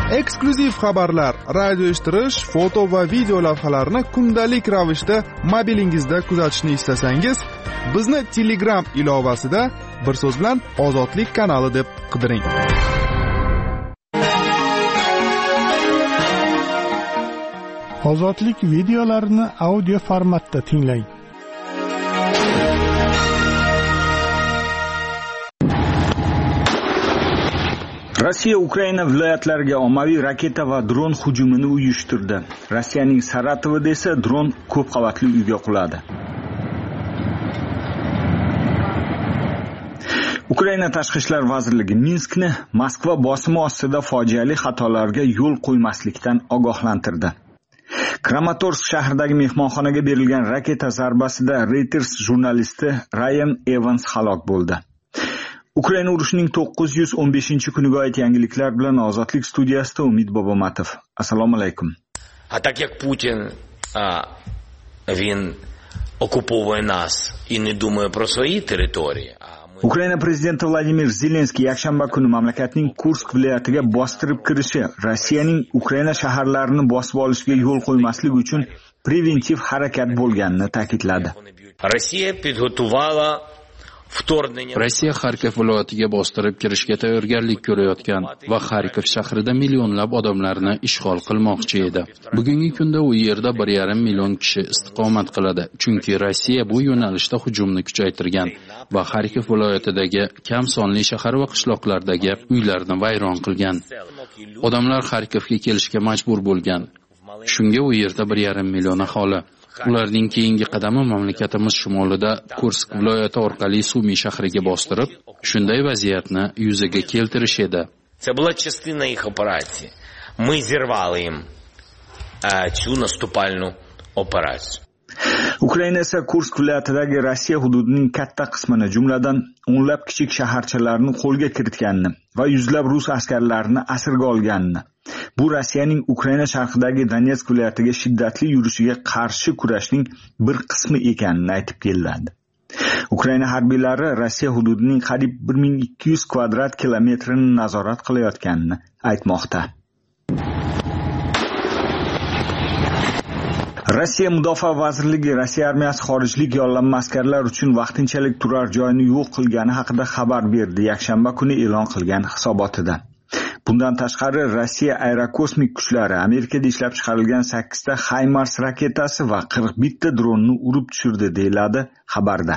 Eksklyuziv xabarlar, radio eshittirish, foto va video lavhalarni kundalik ravishda mobilingizda kuzatishni istasangiz, bizni Telegram ilovasida bir so'z bilan Ozodlik kanali deb qidiring. Ozodlik videolarini audio formatda tinglang. Rossiya Ukraina viloyatlariga ommaviy raketa va dron hujumini uyushtirdi. Rossiyaning Saratovida esa dron ko'p qavatli uyga quladi. Ukraina Tashqi ishlar vazirligi Minskni Moskva bosimi ostida fojiali xatolarga yo'l qo'ymaslikdan ogohlantirdi. Kramatorsk shahridagi mehmonxonaga berilgan raketa zarbasida Reuters jurnalisti Ryan Evans halok bo'ldi. Ukraina urushining 915-kuniga oid yangiliklar bilan Ozodlik studiyasida Umid Bobomatov. Assalomu alaykum. А так як Путін, він окуповує нас і не думає про свої території. Ukraina prezidenti Vladimir Zelenskiy yakshanba kuni mamlakatning Kursk viloyatiga bostirib kirishi Rossiyaning Ukraina shaharlarini bosib olishga yo'l qo'ymaslik uchun preventiv harakat bo'lganini ta'kidladi. Rossiya Xarkov viloyatiga bostirib kirishga tayyorgarlik ko'rayotgan va Xarkov shahrida millionlab odamlarni ishg'ol qilmoqchi edi. Bugungi kunda u yerda 1,5 million kishi istiqomat qiladi, chunki Rossiya bu yo'nalishda hujumni kuchaytirgan va Xarkov viloyatidagi kam sonli shahar va qishloqlardagi uylarni vayron qilgan. Odamlar Xarkovga kelishga majbur bo'lgan. Shunga u yerda 1,5 million aholi. Ularning keyingi qadami mamlakatimiz shimolida Kursk viloyati orqali Sumi shahriga bostirib, shunday vaziyatni yuzaga keltirish edi. Це була частина їх операції. Ми зірвали їм цю наступальну операцію. Ukraina esa Kursk viloyatidagi Rossiya hududining katta qismini, jumladan o'nlab kichik shaharchalarni qo'lga kiritganini va yuzlab rus askarlarini asirga olganini, bu Rossiyaning Ukraina sharqidagi Donetsk viloyatiga shiddatli yurishiga qarshi kurashning bir qismi ekanini aytib keladi. Ukraina harbiylari Rossiya hududining qariyb 1200 kvadrat kilometrini nazorat qilayotganini aytmoqda. Rossiya Mudofaa vazirligi Rossiya armiyasi xorijlik yollanma askarlar uchun vaqtinchalik turar joyini yo'q qilgani haqida xabar berdi, yakshanba kuni e'lon qilgan hisobotida. Bundan tashqari Rossiya aerokosmik kuchlari Amerikada ishlab chiqarilgan 8 ta HIMARS raketasi va 41 ta dronni urib tushirdi, deyiladi xabarda.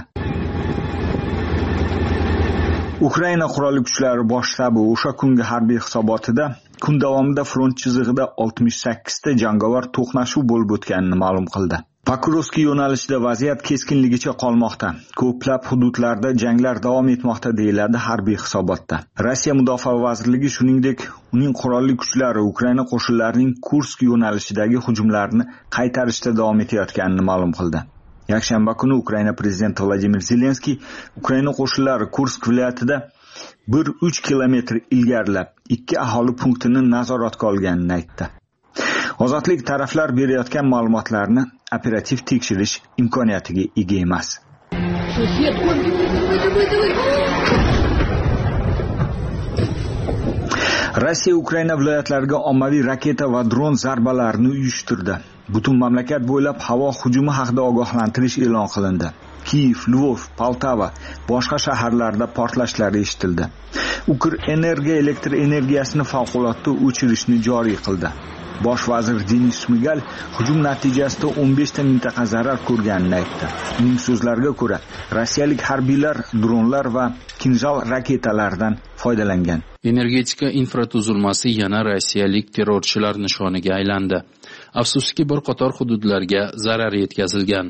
Ukraina qurolli kuchlari bosh shtabi o'sha kungi harbiy hisobotida kun davomida front chizig'ida 68 ta jangovar to'qnashuv bo'lib o'tganini ma'lum qildi. Pokrovskiy yo'nalishida vaziyat keskinligicha qolmoqda. Ko'plab hududlarda janglar davom etmoqda, deyiladi harbiy hisobotda. Rossiya Mudofaa vazirligi shuningdek, uning qurolli kuchlari Ukraina qo'shinlarining Kursk yo'nalishidagi hujumlarini qaytarishda davom etayotganini ma'lum qildi. Yakshanba kuni Ukraina prezidenti Vladimir Zelenskiy Ukraina qo'shinlari Kursk viloyatida 1-3 kilometr ilgarilab 2 aholi punktini nazoratga olganini aytdi. Ozodlik taraflar berayotgan ma'lumotlarni operativ tekshirish imkoniyatiga ega emas. Rossiya Ukraina viloyatlariga ommaviy raketa va dron zarbalarini uyushtirdi. Butun mamlakat bo'ylab havo hujumi haqida ogohlantirish e'lon qilindi. Kiev, Lvov, Poltava, boshqa shaharlarda portlashlar eshitildi. Ukrenergo elektr energiyasini favqulodda o'chirishni joriy qildi. Bosh vazir Denis Shmigal hujum natijasida 15 ta mintaqa zarar ko'rganini aytdi. Uning so'zlariga ko'ra, rossiyalik harbiylar dronlar va kinjal raketalardan foydalangan. Energetika infratuzilmasi yana rossiyalik terrorchilar nishoniga aylandi. Afsuski bir qator hududlarga zarar yetkazilgan.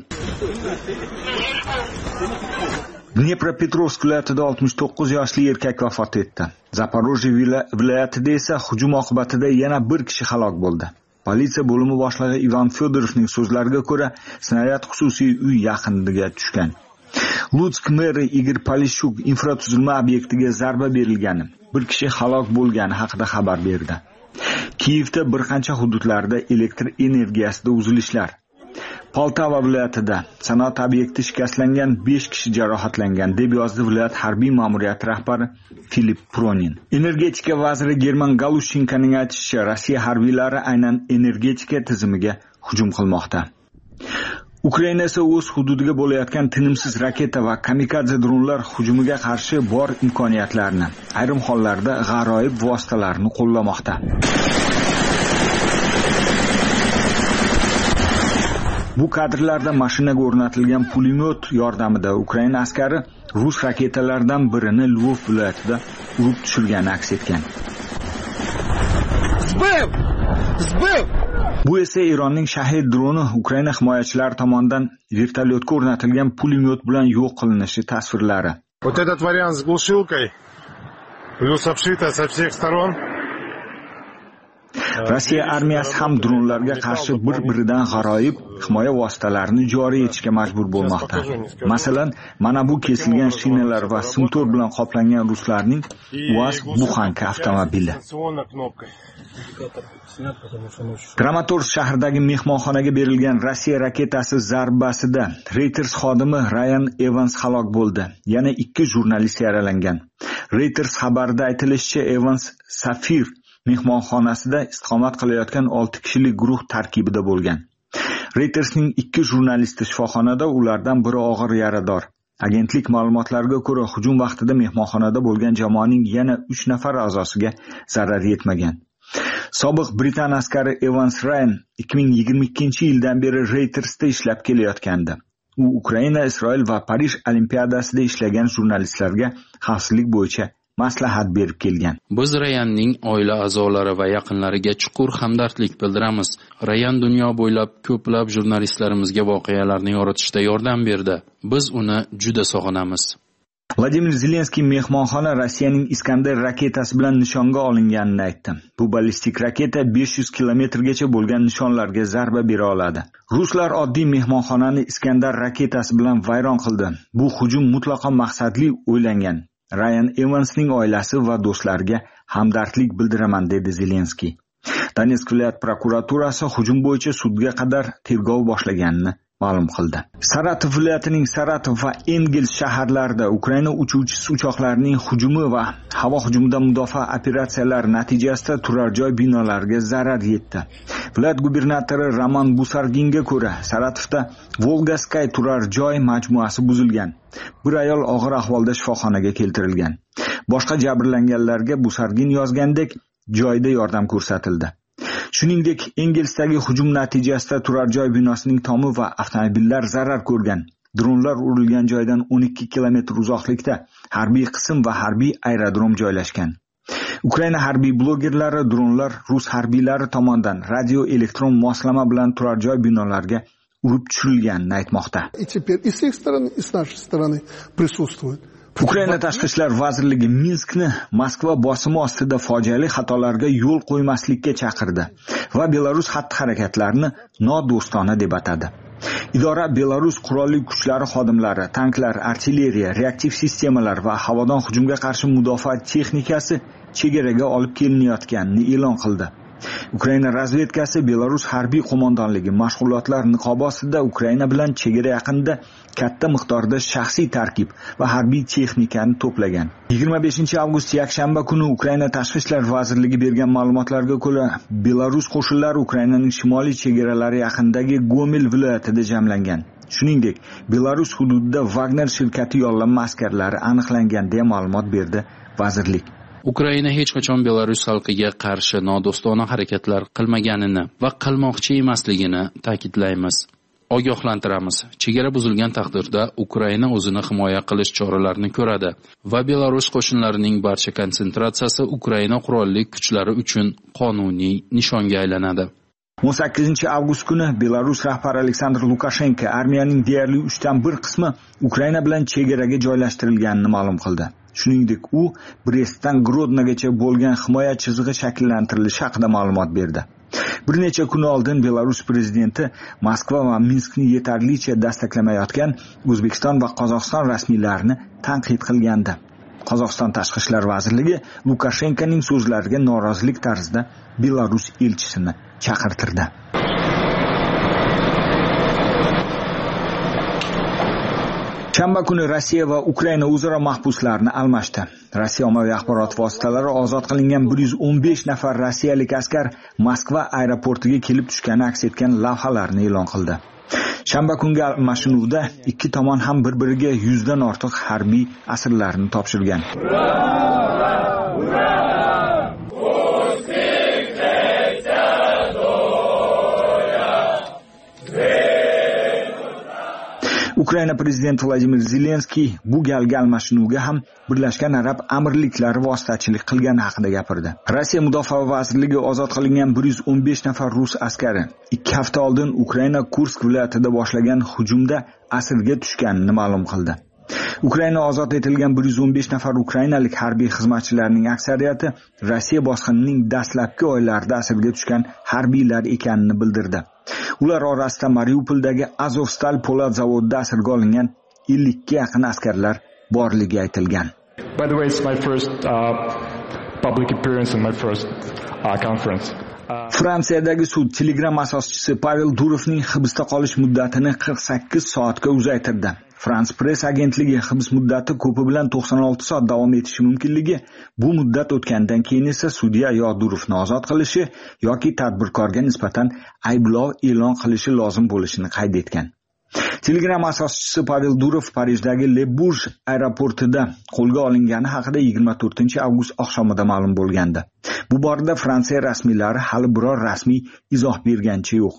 Dnepropetrovsk viloyatida 69 yoshli erkak vafot etdi. Zaporojye viloyatida esa hujum oqibatida yana bir kishi halok bo'ldi. Politsiya bo'limi boshlig'i Ivan Fedorovning so'zlariga ko'ra, snaryad xususiy uy yaqiniga tushgan. Lutsk meri Igor Polishchuk infratuzilma obyektiga zarba berilgani, bir kishi halok bo'lgani haqida xabar berdi. Kievda bir qancha hududlarda elektr energiyasida uzilishlar, Poltava viloyatida sanoat obyekti shikastlangan, 5 kishi jarohatlangan, deb yozdi viloyat harbiy ma'muriyati rahbari Filip Pronin. Energetika vaziri German Galushenkoning aytishicha, Rossiya harbiylari aynan energetika tizimiga hujum qilmoqda. Ukraina esa o'z hududiga bo'layotgan tinimsiz raketa va kamikadze dronlar hujumiga qarshi bor imkoniyatlarni, ayrim hollarda g'aroyib vositalarni qo'llamoqda. Bu kadrlarda mashinaga o'rnatilgan pulemyot yordamida Ukraina askari rus raketalaridan birini Lvov viloyatida urib tushirgani aks etgan. Bu esa Eronning Shahid droni Ukraina himoyachilari tomonidan vertolyotga o'rnatilgan pulemyot bilan yo'q qilinishi tasvirlari. Вот этот вариант с глушилкой плюс обшито со всех сторон. Rossiya armiyasi ham dronlarga qarshi bir-biridan g'aroyib himoya vositalarini joriy etishga majbur bo'lmoqda. Masalan, mana bu kesilgan shinalar va simtor bilan qoplangan ruslarning UAZ-Buxanka avtomobili. Kramatorsk shahridagi mehmonxonaga berilgan Rossiya raketasi zarbasida Reuters xodimi Ryan Evans halok bo'ldi. Yana 2 jurnalist yaralangan. Reuters xabarida aytilishicha, Evans Safir mehmonxonasida istiqomat qilayotgan 6 kishilik guruh tarkibida bo'lgan. Reutersning 2 jurnalisti shifoxonada, ulardan biri og'ir yarador. Agentlik ma'lumotlariga ko'ra, hujum vaqtida mehmonxonada bo'lgan jamoaning yana 3 nafar a'zosiga zarar yetmagan. Sobiq Britan askari Evans Ryan 2022-yildan beri Reutersda ishlab kelayotgandi. U Ukraina, Isroil va Parij olimpiadasida ishlagan jurnalistlarga xavfsizlik bo'yicha maslahat berib kelgan. Biz Rayanning oila a'zolari va yaqinlariga chuqur hamdardlik bildiramiz. Rayan dunyo bo'ylab ko'plab jurnalistlarimizga voqealarni yoritishda yordam berdi. Biz uni juda sog'inamiz. Vladimir Zelenskiy mehmonxona Rossiyaning Iskander raketasi bilan nishonga olinganini aytdi. Bu ballistik raketa 500 kilometrgacha bo'lgan nishonlarga zarba bera oladi. Ruslar oddiy mehmonxonani Iskandar raketasi bilan vayron qildi. Bu hujum mutlaqo maqsadli o'ylangan. Ryan Evansning oilasi va do'stlariga hamdardlik bildiraman, dedi Zelenskiy. Donetsk viloyat prokuraturasi hujum bo'yicha sudga qadar tergov boshlaganini ma'lum qildi. Saratov viloyatining Saratov va Engels shaharlarida Ukraina uchuvchisi uchoqlarining hujumi va havo hujumida mudofaa operatsiyalari natijasida turar joy binolariga zarar yetdi. Viloyat gubernatori Roman Busarginga ko'ra, Saratovda Volgaskay turar joy majmuasi buzilgan. Bir ayol og'ir ahvolda shifoxonaga keltirilgan. Boshqa jabrlanganlarga Busargin yozgandek joyda yordam ko'rsatildi. Shuningdek, Engelsdagi hujum natijasida turar joy binosining tomi va avtomobillar zarar ko'rgan. Dronlar urilgan joydan 12 kilometr uzoqlikda harbiy qism va harbiy aerodrom joylashgan. Ukraina harbiy blogerlari dronlar rus harbiylari tomonidan radio elektron moslama bilan turar joy binolarga urib tushirilganini aytmoqda. Ukraina tashqi ishlar vazirligi Minskni Moskva bosimi ostida fojiali xatolarga yo'l qo'ymaslikka chaqirdi va Belarus xatti-harakatlarini nodo'stona deb atadi. Idora Belarus qurolli kuchlari xodimlari, tanklar, artilleriya, reaktiv sistemalar va havodan hujumga qarshi mudofaa texnikasi chegaraga olib kelinayotganini e'lon qildi. Ukraina razvedkasi Belarus harbiy qo'mondonligi mashg'ulotlar niqobi ostida Ukraina bilan chegara yaqinida katta miqdorda shaxsiy tarkib va harbiy texnikani to'plagan. 25 avgust yakshanba kuni Ukraina tashqi ishlar vazirligi bergan ma'lumotlarga ko'ra, Belarus qo'shinlari Ukrainaning shimoliy chegaralari yaqinidagi Gomel viloyatida jamlangan. Shuningdek, Belarus hududida Wagner shirkati yollanma askarlari aniqlangan deya ma'lumot berdi vazirlik. Ukraina hech qachon Belarus xalqiga qarshi nodo'stona harakatlar qilmaganini va qilmoqchi emasligini ta'kidlaymiz. Ogohlantiramiz. Chegara buzilgan taqdirda Ukraina o'zini himoya qilish choralarini ko'radi va Belarus qo'shinlarining barcha konsentratsiyasi Ukraina qurolli kuchlari uchun qonuniy nishonga aylanadi. 18 avgust kuni Belarus rahbari Aleksandr Lukashenko armiyaning deyarli 1/3 qismi Ukraina bilan chegaraga joylashtirilganini ma'lum qildi. Shuningdek, u Brestdan Grodnogacha bo'lgan himoya chizig'i shakllantirilishi haqida ma'lumot berdi. Bir necha kun oldin Belarus prezidenti Moskva va Minskni yetarlicha dastaqlamayotgan O'zbekiston va Qozog'iston rasmiylarini tanqid qilgandi. Qozog'iston tashqi ishlar vazirligi Lukashenkoning so'zlariga norozilik tarzida Belarus elchisini chaqirtirdi. Shanba kuni Rossiya va Ukraina o'zaro mahbuslarni almashdi. Rossiya ommaviy axborot vositalari ozod qilingan 115 nafar rossiyalik askar Moskva aeroportiga kelib tushgani aks etgan lavhalarni e'lon qildi. Shanba kungi almashinuvda ikki tomon ham bir-biriga 100 dan ortiq harbiy asirlarni topshirgan. Ukraina prezidenti Vladimir Zelenskiy bu galgi almashinuvga ham Birlashgan Arab Amirliklari vositachilik qilgani haqida gapirdi. Rossiya Mudofaa vazirligi ozod qilingan 115 nafar rus askari 2 hafta oldin Ukraina Kursk viloyatida boshlagan hujumda asirga tushganini ma'lum qildi. Ukraina ozod etilgan 115 nafar ukrainalik harbiy xizmatchilarning aksariyati Rossiya bosqinining dastlabki oylarida asirga tushgan harbiylar ekanini bildirdi. Ular orasida Mariupoldagi Azovstal po'lat zavodida asirga olingan 50 ga yaqin askarlar borligi aytilgan. By the way, it's my first public appearance and my first conference. Fransiyadagi sud Telegram asoschisi Pavel Durovning hibsda qolish muddatini 48 soatga uzaytirdi. France Press agentligi hibs muddati ko'pi bilan 96 soat davom etishi mumkinligi, bu muddat o'tgandan keyin esa sudya yo Durovni ozod qilishi yoki tadbirkorga nisbatan ayblov e'lon qilishi lozim bo'lishini qayd etgan. Telegram asoschisi Pavel Durov Parijdagi Le Bourget aeroportida qo'lga olingani haqida 24-avgust oqshomida ma'lum bo'lgandi. Bu borada Fransiya rasmiylari hali biror rasmiy izoh berganicha yo'q.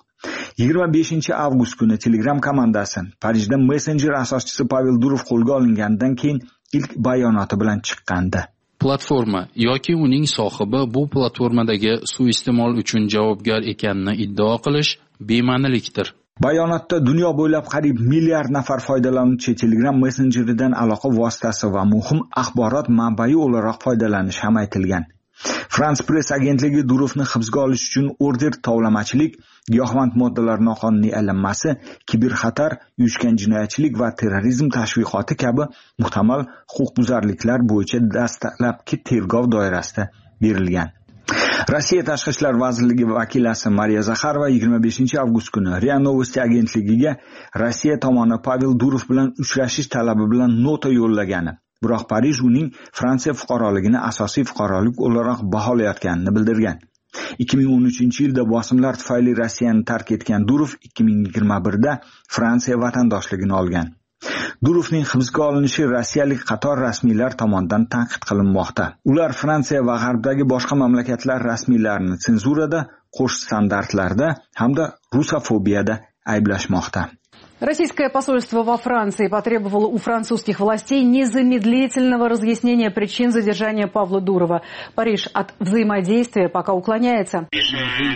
25-avgust kuni Telegram komandasi Parijda messenjer asoschisi Pavel Durov qo'lga olinganidan keyin ilk bayonoti bilan chiqqandi. Platforma yoki uning sohibi bu platformadagi suiiste'mol uchun javobgar ekanini iddao qilish bema'nilikdir. Bayonotda dunyo bo'ylab qariyb milliard nafar foydalanuvchi Telegram messenjeridan aloqa vositasi va muhim axborot manbai o'laroq foydalanishi ham aytilgan. France Press agentligi Durovni hibsga olish uchun order tovlamachilik, giyohvand moddalar noqonuniy aylanmasi, kiberxatar, uyushgan jinoyatchilik va terrorizm tashviqoti kabi muhtamal huquqbuzarliklar bo'yicha dastlabki tergov doirasida berilgan. Rossiya Tashqi ishlar vazirligi vakilasi Mariya Zakharova 25-avgust kuni RIA Novosti agentligiga Rossiya tomoni Pavel Durov bilan uchrashish talabi bilan nota yo'llagani, biroq Parij uning Fransiya fuqaroligini asosiy fuqarolik o'laroq baholayotganini bildirgan. 2013-yilda bosimlar tufayli Rossiyani tark etgan Durov 2021da Fransiya vatandoshligini olgan. Durovning hibsga olinishi rossiyalik qator rasmiylar tomonidan tanqid qilinmoqda. Ular Fransiya va G'arbdagi boshqa mamlakatlar rasmiylarini senzurada, qo'sh standartlarda hamda rusofobiyada ayblashmoqda. Российское посольство во Франции потребовало у французских властей незамедлительного разъяснения причин задержания Павла Дурова. Париж от взаимодействия пока уклоняется. У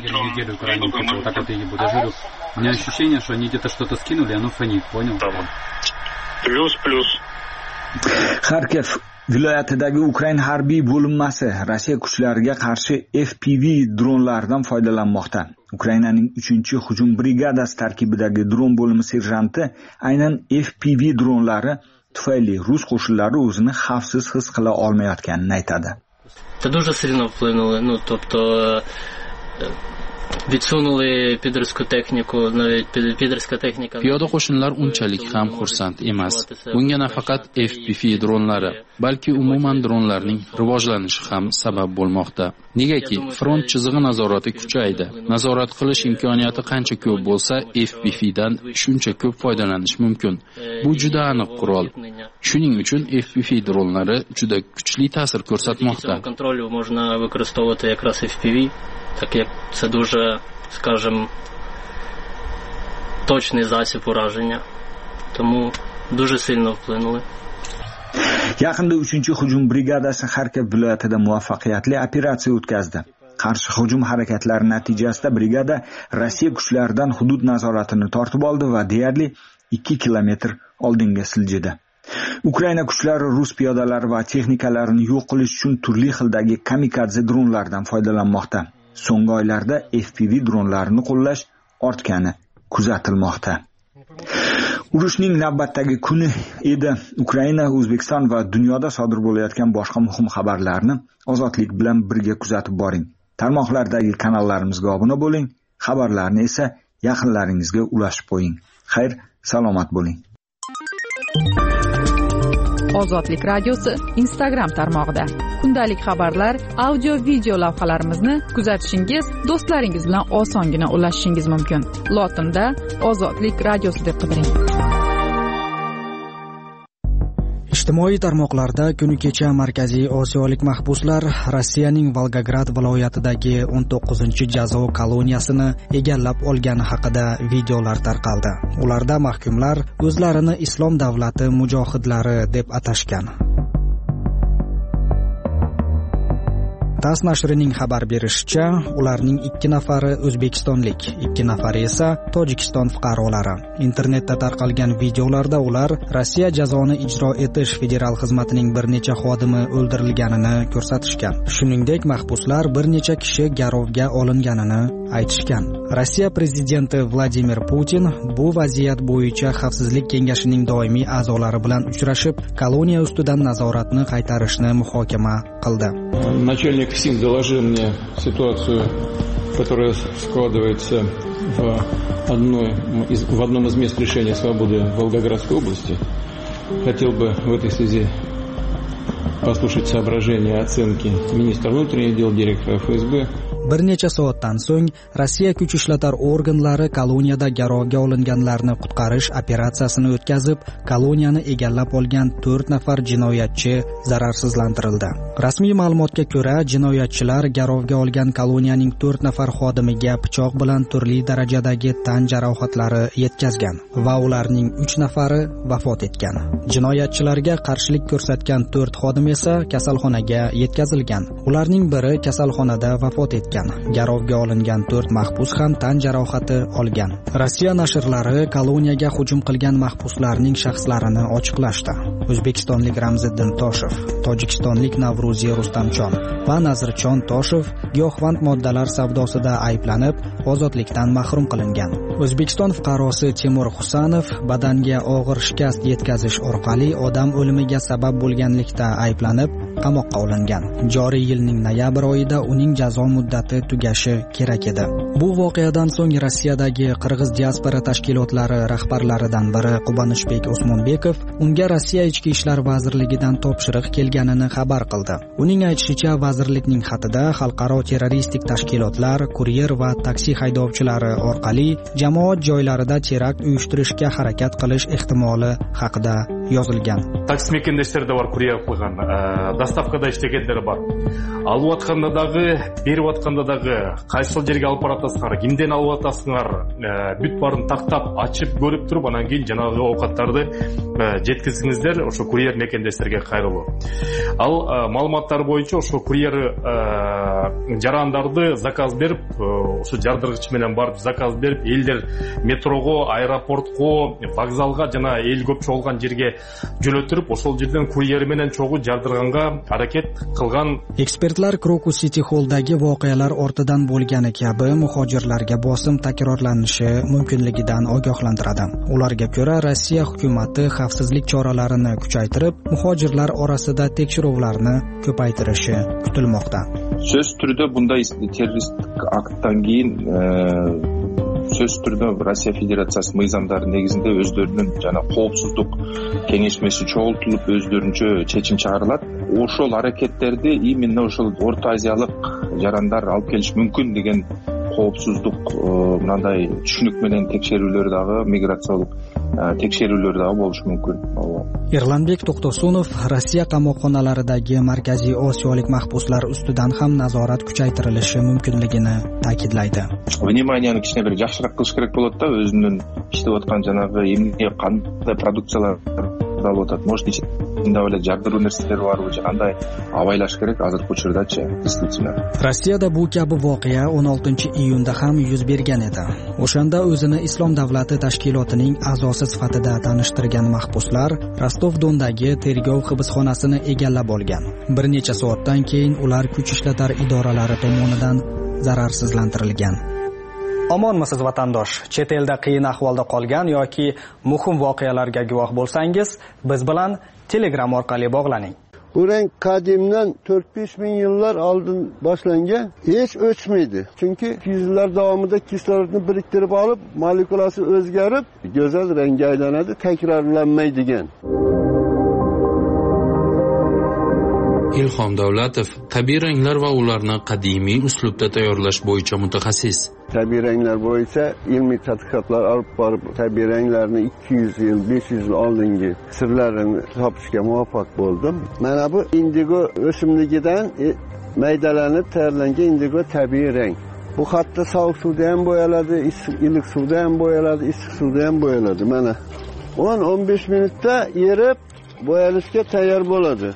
меня ощущение, что они где-то что-то скинули, оно фонит, понял? Плюс. Kharkiv viloyatidagi Ukraina harbiy bo'linmasi Rossiya kuchlariga qarshi FPV dronlardan foydalanmoqda. Ukrainaning 3-hujum brigadasi tarkibidagi dron bo'limi serjanti aynan FPV dronlari tufayli rus qo'shinlari o'zini xavfsiz his qila olmayotganini aytadi. Це дуже сильно вплинули, тобто відсунули підерську техніку, навіть підерська техніка. Piyoda qo'shinlar unchalik ham xursand emas. Bunga nafaqat FPV dronlari, balki umuman dronlarning rivojlanishi ham sabab bo'lmoqda. Negaki, front chizig'i nazorati kuchaydi. Nazorat qilish imkoniyati qancha ko'p bo'lsa, FPV dan shuncha ko'p foydalanish mumkin. Bu juda aniq qurol. Shuning uchun FPV dronlari juda kuchli ta'sir ko'rsatmoqda. Kontrolю можна використовувати якраз FPV, так як це дуже, скажімо, точний засіб ураження. Тому дуже сильно вплинули. Yaqinda 3-hujum brigadasi Kharkiv viloyatida muvaffaqiyatli operatsiya o'tkazdi. Qarshi hujum harakatlari natijasida brigada Rossiya kuchlaridan hudud nazoratini tortib oldi va deyarli 2 kilometr oldinga siljidi. Ukraina kuchlari rus piyodalari va texnikalarini yo'q qilish uchun turli xildagi kamikadze dronlardan foydalanmoqda. So'nggi oylarda FPV dronlarini qo'llash ortgani kuzatilmoqda. Urushning navbatdagi kuni edi. Ukraina, O'zbekiston va dunyoda sodir bo'layotgan boshqa muhim xabarlarni ozodlik bilan birga kuzatib boring. Tarmoqlardagi kanallarimizga obuna bo'ling, xabarlarni esa yaqinlaringizga ulashib qo'ying. Xayr, salomat bo'ling. Ozodlik radiosi Instagram tarmog'ida. Kundalik xabarlar, audio, video lavhalarimizni kuzatishingiz, do'stlaringiz bilan osongina ulashishingiz mumkin. Lotinda Ozodlik radiosi deb qidiring. Ijtimoiy tarmoqlarda kuni kecha Markaziy Osiyolik mahbuslar Rossiyaning Volgograd viloyatidagi 19-jazo koloniyasini egallab olgani haqida videolar tarqaldi. Ularda mahkumlar o'zlarini Islom davlati mujohidlari deb atashgan. TASS nashrining xabar berishicha, ularning 2 nafari o'zbekistonlik, 2 nafari esa Tojikiston fuqarolari. Internetda tarqalgan videolarda ular Rossiya jazoni ijro etish federal xizmatining bir necha xodimi o'ldirilganini ko'rsatishgan. Shuningdek, mahbuslar bir necha kishi garovga olinganini aytishgan. Rossiya prezidenti Vladimir Putin bu vaziyat bo'yicha Xavfsizlik kengashining doimiy a'zolari bilan uchrashib, koloniya ustidan nazoratni qaytarishni muhokama qildi. Начальник СИН доложил мне ситуацию, которая складывается в одном из мест лишения свободы в Волгоградской области. Хотел бы в этой связи послушать соображения и оценки министра внутренних дел, директора ФСБ. Bir necha soatdan so'ng Rossiya kuch ishlatar organlari koloniyada garovga olinganlarni qutqarish operatsiyasini o'tkazib, koloniyani egallab olgan 4 nafar jinoyatchi zararsizlantirildi. Rasmiy ma'lumotga ko'ra, jinoyatchilar garovga olgan koloniyaning 4 nafar xodimiga pichoq bilan turli darajadagi tan jarohatlari yetkazgan va ularning 3 nafari vafot etgan. Jinoyatchilarga qarshilik ko'rsatgan 4 xodim esa kasalxonaga yetkazilgan. Ularning biri kasalxonada vafot etgan. Garovga olingan 4 mahbus ham tan jarohati olgan. Rossiya nashrlari koloniyaga hujum qilgan mahbuslarning shaxslarini ochiqlashdi. O'zbekistonlik Ramziddin Toshev, Tojikistonlik Navruziy Rustamjon va Nazirjon Toshev giyohvand moddalar savdosida ayblanib, ozodlikdan mahrum qilingan. O'zbekiston fuqarosi Timur Husanov badanga og'ir shikast yetkazish orqali odam o'limiga sabab bo'lganlikda ayblanib, qamoqqa olingan. Joriy yilning noyabr oyida uning jazo muddati tugashi kerak edi. Bu voqeadan so'ng Rossiyadagi qirg'iz diaspora tashkilotlari rahbarlaridan biri Qubanishbek Osmonbekov unga Rossiya ichki ishlar vazirligidan topshiriq kelganini xabar qildi. Uning aytishicha, vazirlikning xatida xalqaro terroristik tashkilotlar, kuryer va taksi haydovchilari orqali jamoat joylarida terakt uyushtirishga harakat qilish ehtimoli haqida yozilgan. Taksi mekендештер бар, kuryer qo'ygan, доставкада иштегендер бар. Алып атканда дагы, берип атканда дагы, кайсыл жерге алып баратасыңар, кимден алып атасыңар, бүт барын тактап, ачып көрүп туруп, анан кийин жанагы оокаттарды жеткизиңиздер, ошо kuryer мекендештерге кайрылуу. Ал маалыматтар боюнча ошо kuryer жарандарды заказ берип, ошо жардыргыч менен барып заказ берип, элдер метрого, аэропортко, вокзалга жана эл көп чогулган жерге жөнөтүрүп, ошол жерден kuryer менен чогуу жардырганга аракет кылган. Ekspertlar Crocus City Hall'dagi voqealar ortidan bo'lgani kabi muhojirlarga bosim takrorlanishi mumkinligidan ogohlantiradi. Ularga ko'ra, Rossiya hukumatı xavfsizlik choralarini kuchaytirib, muhojirlar orasida tekshiruvlarni ko'paytirishi kutilmoqda. Söz түрдө bunday terroristik aktdan keyin сөз түрдө Россия Федерациясы мыйзамдары негизинде өздөрүнүн жана коопсуздук кеңешмеси чогултулуп өздөрүнчө чечим чыгарылат. Ошол аракеттерди именно ошол Орто Азиялык жарандар алып келиш мүмкүн деген коопсуздук мындай түшүнүк менен текшерүүлөр дагы, миграциялык текшерүүлөр дагы болушу мүмкүн. Erlanbek To'xtosunov Rossiya qamoqxonalaridagi Markaziy Osiyolik mahbuslar ustidan ham nazorat kuchaytirilishi mumkinligini ta'kidlaydi. Вниманиени кичине бир жакшыраак кылыш керек болот да, өзүнүн иштеп аткан жанагы эмне кандай продукциялар алып атат, может ичинде эле жардыруу нерселер барбы же кандай абайлаш керек азыркы учурдачы, действительно. Rossiyada bu kabi voqea 16-iyunda ham yuz bergan edi. O'shanda o'zini Islom davlati tashkilotining a'zosi sifatida tanishtirgan mahbuslar Rostov-Dondagi tergov hibsxonasini egallab olgan. Bir necha soatdan keyin ular kuch ishlatar idoralari tomonidan zararsizlantirilgan. Omonmisiz vatandosh? Chet elda qiyin ahvolda qolgan yoki muhim voqealarga guvoh bo'lsangiz, biz bilan Telegram orqali bog'laning. Bu renk kadimden 4-5 bin yıllar aldın başlanınca hiç ölçmeydi. Çünkü yüzyıllar devamında kislorodni biriktirip alıp molekulası özgerip güzel rengi aylanadi, tekrarlanmaydigan. Ilhom Davlatov tabiiy ranglar va ularni qadimiy uslubda tayyorlash bo'yicha mutaxassis. Tabiiy ranglar bo'yicha ilmiy tadqiqotlar olib borib, tabiiy ranglarni 200 yil, 500 yil oldingi sirlarini topishga muvaffaq bo'ldim. Mana bu indigo o'simligidan maydalanib tayyorlangan indigo tabiiy rang. Bu hatto sovuq suvda ham bo'yaladi, iliq suvda ham bo'yaladi, issiq suvda ham bo'yaladi. Mana 10-15 minutda erib bo'yalishga tayyor bo'ladi.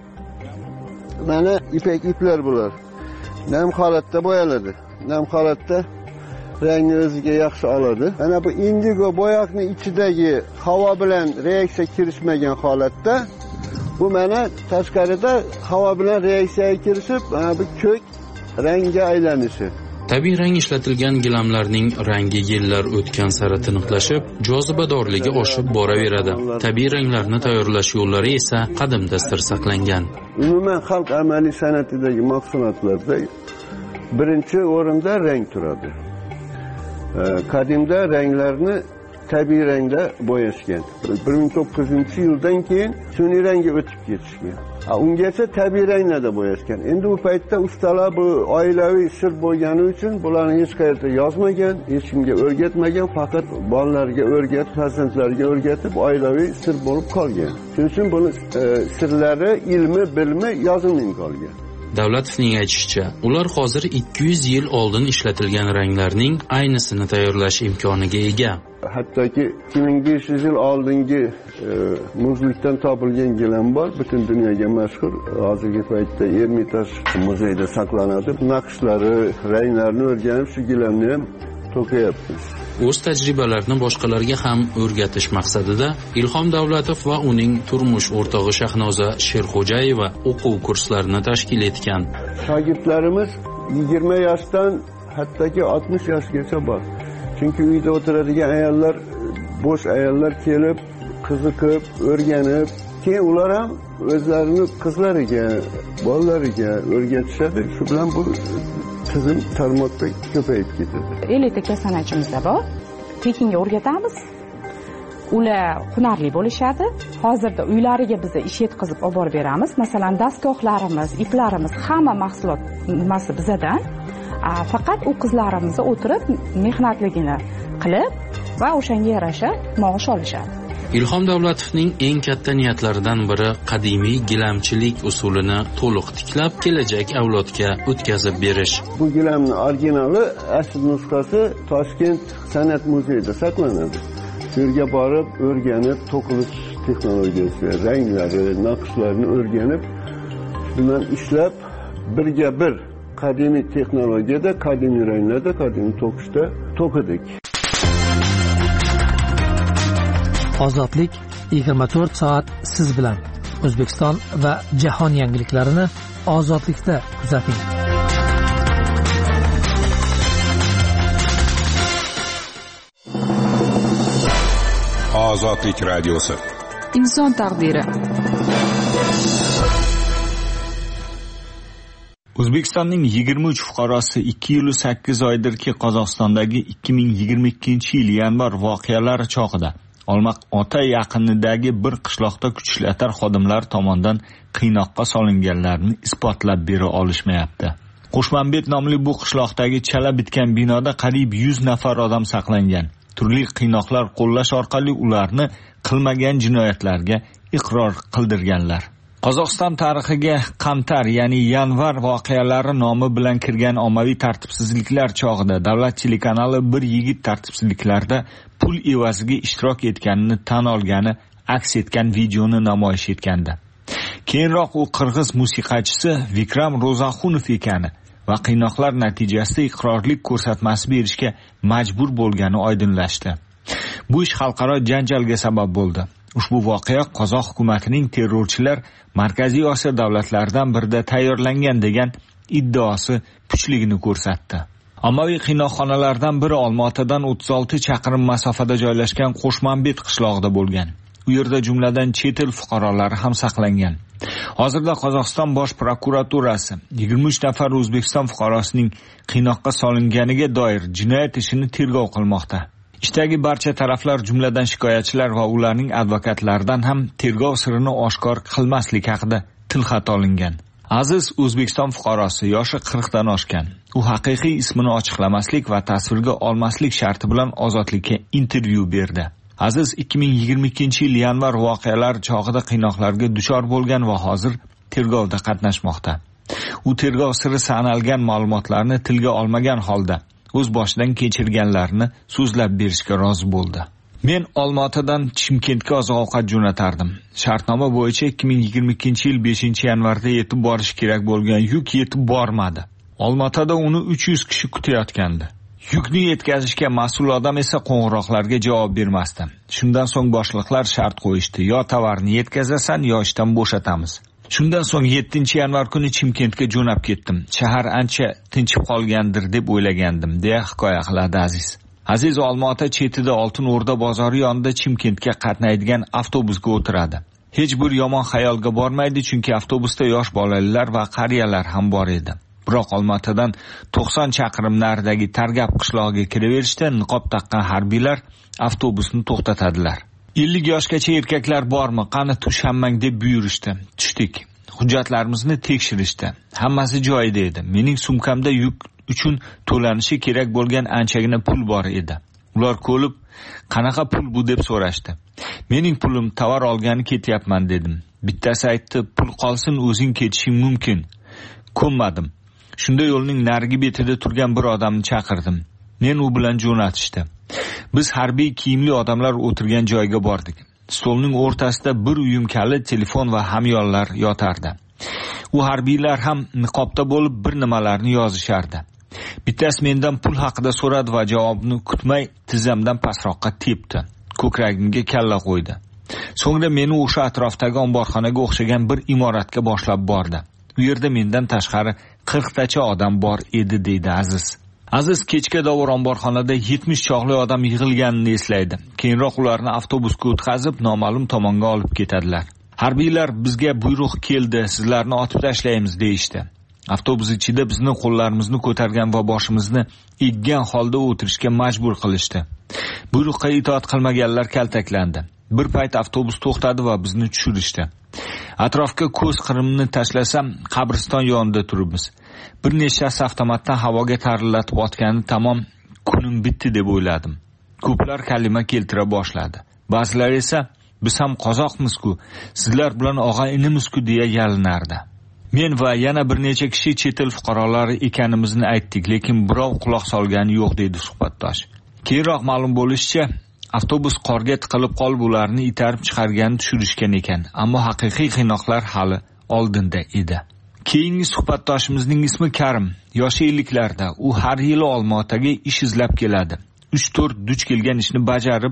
Mana ipek iplar bular. Nam holatda bo'yaladi. Nam holatda rangni o'ziga yaxshi oladi. Mana bu indigo bo'yoqni ichidagi havo bilan reaksiya kirishmagan holatda bu mana tashqarida havo bilan reaksiyaga kirishib, mana bu ko'k rangga aylanishi. Tabiiy rang ishlatilgan gilamlarning rangi yillar o'tgan sari tiniqlashib, jozibadorligi oshib boraveradi. Tabiiy ranglarni tayyorlash yo'llari esa qadimda sir saqlangan. Umuman xalq amaliy san'atidagi mahsulotlarda birinchi o'rinda rang turadi. Qadimda ranglarni tabiiy rangda bo'yashgan. 1900-yildan keyin sun'iy rangga o'tib ketishgan. Ungacha tabiiy ranglarda bo'yashgan. Endi u paytda ustalar bu oilaviy sir bo'lgani uchun bularni hech qayerda yozmagan, hech kimga o'rgatmagan, faqat bolalarga o'rgatib, farzandlarga o'rgatib oilaviy sir bo'lib qolgan. Shuning uchun buni sirlari, ilmi, bilmi yozilmay qolgan. Davlatovning aytishicha, ular hozir 200 yil oldin ishlatilgan ranglarning aynısini tayyorlash imkoniga ega. Hattoki 2500 yil oldingi muzlikdan topilgan gilam bor, butun dunyoga mashhur. Hozirgi paytda Ermitaj muzeyida saqlanadi. Naqshlari, ranglarini o'rganib shu gilamni ham to'qiyapmiz. O'z tajribalarini boshqalarga ham o'rgatish maqsadida Ilhom Davlatov va uning turmush o'rtog'i Shahnoza Sherxo'jayeva o'quv kurslarini tashkil etgan. Shogirdlarimiz 20 yoshdan hattoki 60 yoshgacha bor. Chunki uyda o'tiradigan ayollar, bo'sh ayollar kelib, qiziqib, o'rganib, keyin ular ham o'zlarini qizlariga, bolalariga o'rgatishadi. Shu bilan bu tizim tarmoqda ko'payib ketadi. 50 ta kasanachiimizda bor. Tekinga o'rgatamiz. Ular hunarli bo'lishadi. Hozirda uylariga biz ish yetkazib olib borib beramiz. Masalan, dastgohlarimiz, iplarimiz, hamma mahsulot nimasi bizdan. Faqat u qizlarimiz o'tirib mehnatligini qilib va o'shanga yarasha maosh olishadi. Ilhom Davlatovning eng katta niyatlaridan biri qadimiy gilamchilik usulini to'liq tiklab, kelajak avlodga o'tkazib berish. Bu gilamning originali asl nusxasi Toshkent san'at muzeyida saqlanadi. Shu yerga borib, o'rganib, to'qilish texnologiyasi, ranglari, naqshlarini o'rganib, bundan ishlab birga bir qadimiy texnologiyada, qadimiy ranglarda, qadimiy to'qishda to'qidik. Ozodlik 24 soat siz bilan. O'zbekiston va jahon yangiliklarini ozodlikda kuzating. Ozodlik radiosi. Inson taqdiri. O'zbekistonning 23 fuqarosi 2 yil 8 oydirki Qozog'istondagi 2022-yil yanvar voqealari chog'ida Olmaqota yaqinidagi bir qishloqda kuchlar xodimlar tomonidan qiynoqqa solinganlarini isbotlab bera olishmayapti. Qo'shmanbet nomli bu qishloqdagi chala bitgan binoda qariyb 100 nafar odam saqlangan. Turli qiynoqlar qo'llash orqali ularni qilmagan jinoyatlarga iqror qildirganlar. Qozog'iston tarixiga Qamtar, ya'ni yanvar voqealari nomi bilan kirgan ommaviy tartibsizliklar chog'ida davlat telekanali bir yigit tartibsizliklarda pul evaziga ishtirok etganini tan olgani aks etgan videoni namoyish etgandi. Keyinroq u qirg'iz musiqachisi Vikram Ro'zaxunov ekani va qiynoqlar natijasida iqrorlik ko'rsatmasi berishga majbur bo'lgani oydinlashdi. Bu ish xalqaro janjalga sabab bo'ldi. Ushbu voqea Qozoq hukumatining terrorchilar Markaziy Osiyo davlatlaridan birida tayyorlangan degan iddaosi kuchligini ko'rsatdi. Ommaviy qiynoqxonalardan biri Olmaotadan 36 chaqirim masofada joylashgan Qo'shmanbet qishlog'ida bo'lgan. U yerda jumladan chet el fuqarolari ham saqlangan. Hozirda Qozog'iston bosh prokuraturasi 23 nafar O'zbekiston fuqarosining qiynoqqa solinganiga doir jinoyat ishini tergov qilmoqda. Ishdagi barcha taraflar, jumladan shikoyatchilar va ularning advokatlaridan ham tergov sirini oshkor qilmaslik haqida tilxat olingan. Aziz O'zbekiston fuqarosi, yoshi 40 dan oshgan. U haqiqiy ismini ochiqlamaslik va tasvirga olmaslik sharti bilan Ozodlikka intervyu berdi. Aziz 2022-yil yanvar voqealar chog'ida qiynoqlarga duchor bo'lgan va hozir tergovda qatnashmoqda. U tergov siri sanalgan ma'lumotlarni tilga olmagan holda o'z boshidan kechirganlarini so'zlab berishga rozi bo'ldi. Men Olmaotadan Chimkentga oziq-ovqat jo'natardim. Shartnoma bo'yicha 2022-yil 5-yanvarda yetib borish kerak bo'lgan yuk yetib bormadi. Olmaotada uni 300 kishi kutayotgandi. Yukni yetkazishga mas'ul odam esa qo'ng'iroqlarga javob bermasdi. Shundan so'ng boshliqlar shart qo'yishdi: yo tovarni yetkazasan, yo ishdan bo'shatamiz. Shundan so'ng 7-yanvar kuni Chimkentga jo'nab ketdim. Shahar ancha tinchib qolgandir deb o'ylagandim, deya hikoya qiladi Aziz. Aziz Olmaota chetida Oltin O'rda bozori yonida Chimkentga qatnaydigan avtobusga o'tiradi. Hech bir yomon xayolga bormaydi, chunki avtobusda yosh bolalar va qariyalar ham bor edi. Biroq Olmaotadan 90 chaqirim naridagi Targab qishlog'iga kiraverishda niqob taqqan harbiylar avtobusni to'xtatadilar. 50 yoshgacha erkaklar bormi, qani tush hammang deb buyurishdi. Tushdik. Hujjatlarimizni tekshirishdi. Hammasi joyida edi. Mening sumkamda yuk uchun to'lanishi kerak bo'lgan anchagina pul bor edi. Ular ko'lib, qanaqa pul bu deb so'rashdi. Mening pulim, tovar olgani ketyapman dedim. Bittasi aytdi, pul qolsin, o'zing ketishing mumkin. Ko'nmadim. Shunda yo'lning narigi betida turgan bir odamni chaqirdim. Men u bilan jo'natishdi. Biz harbiy kiyimli odamlar o'tirgan joyga bordik. Stolning o'rtasida bir uyum kalit, telefon va hamyonlar yotardi. U harbiylar ham niqobda bo'lib bir nimalarni yozishardi. Bittasi mendan pul haqida so'radi va javobni kutmay tizzamdan pastroqqa tepdi. Ko'kragimga kalla qo'ydi. So'ngra meni o'sha atrofdagi omborxonaga o'xshagan bir imoratga boshlab bordi. U yerda mendan tashqari 40 tacha odam bor edi, deydi Aziz. Aziz kechga davr omborxonada 70 chog'li odam yig'ilganini eslaydi. Keyinroq ularni avtobusga o'tkazib noma'lum tomonga olib ketadilar. Harbiylar bizga buyruq keldi, sizlarni otib tashlaymiz deyishdi. Avtobus ichida bizni qo'llarimizni ko'targan va boshimizni eggan holda o'tirishga majbur qilishdi. Buyruqqa itoat qilmaganlar kaltaklandi. Bir payt avtobus to'xtadi va bizni tushirishdi. Atrofga ko'z qirimni tashlasam, qabriston yonida turibmiz. Bir nechasi avtomatdan havoga tarillatib otgani tamom, kunim bitdi deb o'yladim. Ko'plar kalima keltira boshladi. Ba'zilar esa biz ham qozoqmiz-ku, sizlar bilan og'a-inimiz-ku deya yalinardi. Men va yana bir necha kishi chet el fuqarolari ekanimizni aytdik, lekin birov quloq solgani yo'q, deydi suhbatdosh. Keyinroq ma'lum bo'lishicha, avtobus qorga tiqilib qolib ularni itarib chiqargani tushirishgan ekan, ammo haqiqiy qiynoqlar hali oldinda edi. Keyingi suhbatdoshimizning ismi Karim. Yoshi 50larda. U har yili Olmaotaga ish izlab keladi. 3-4 duch kelgan ishni bajarib,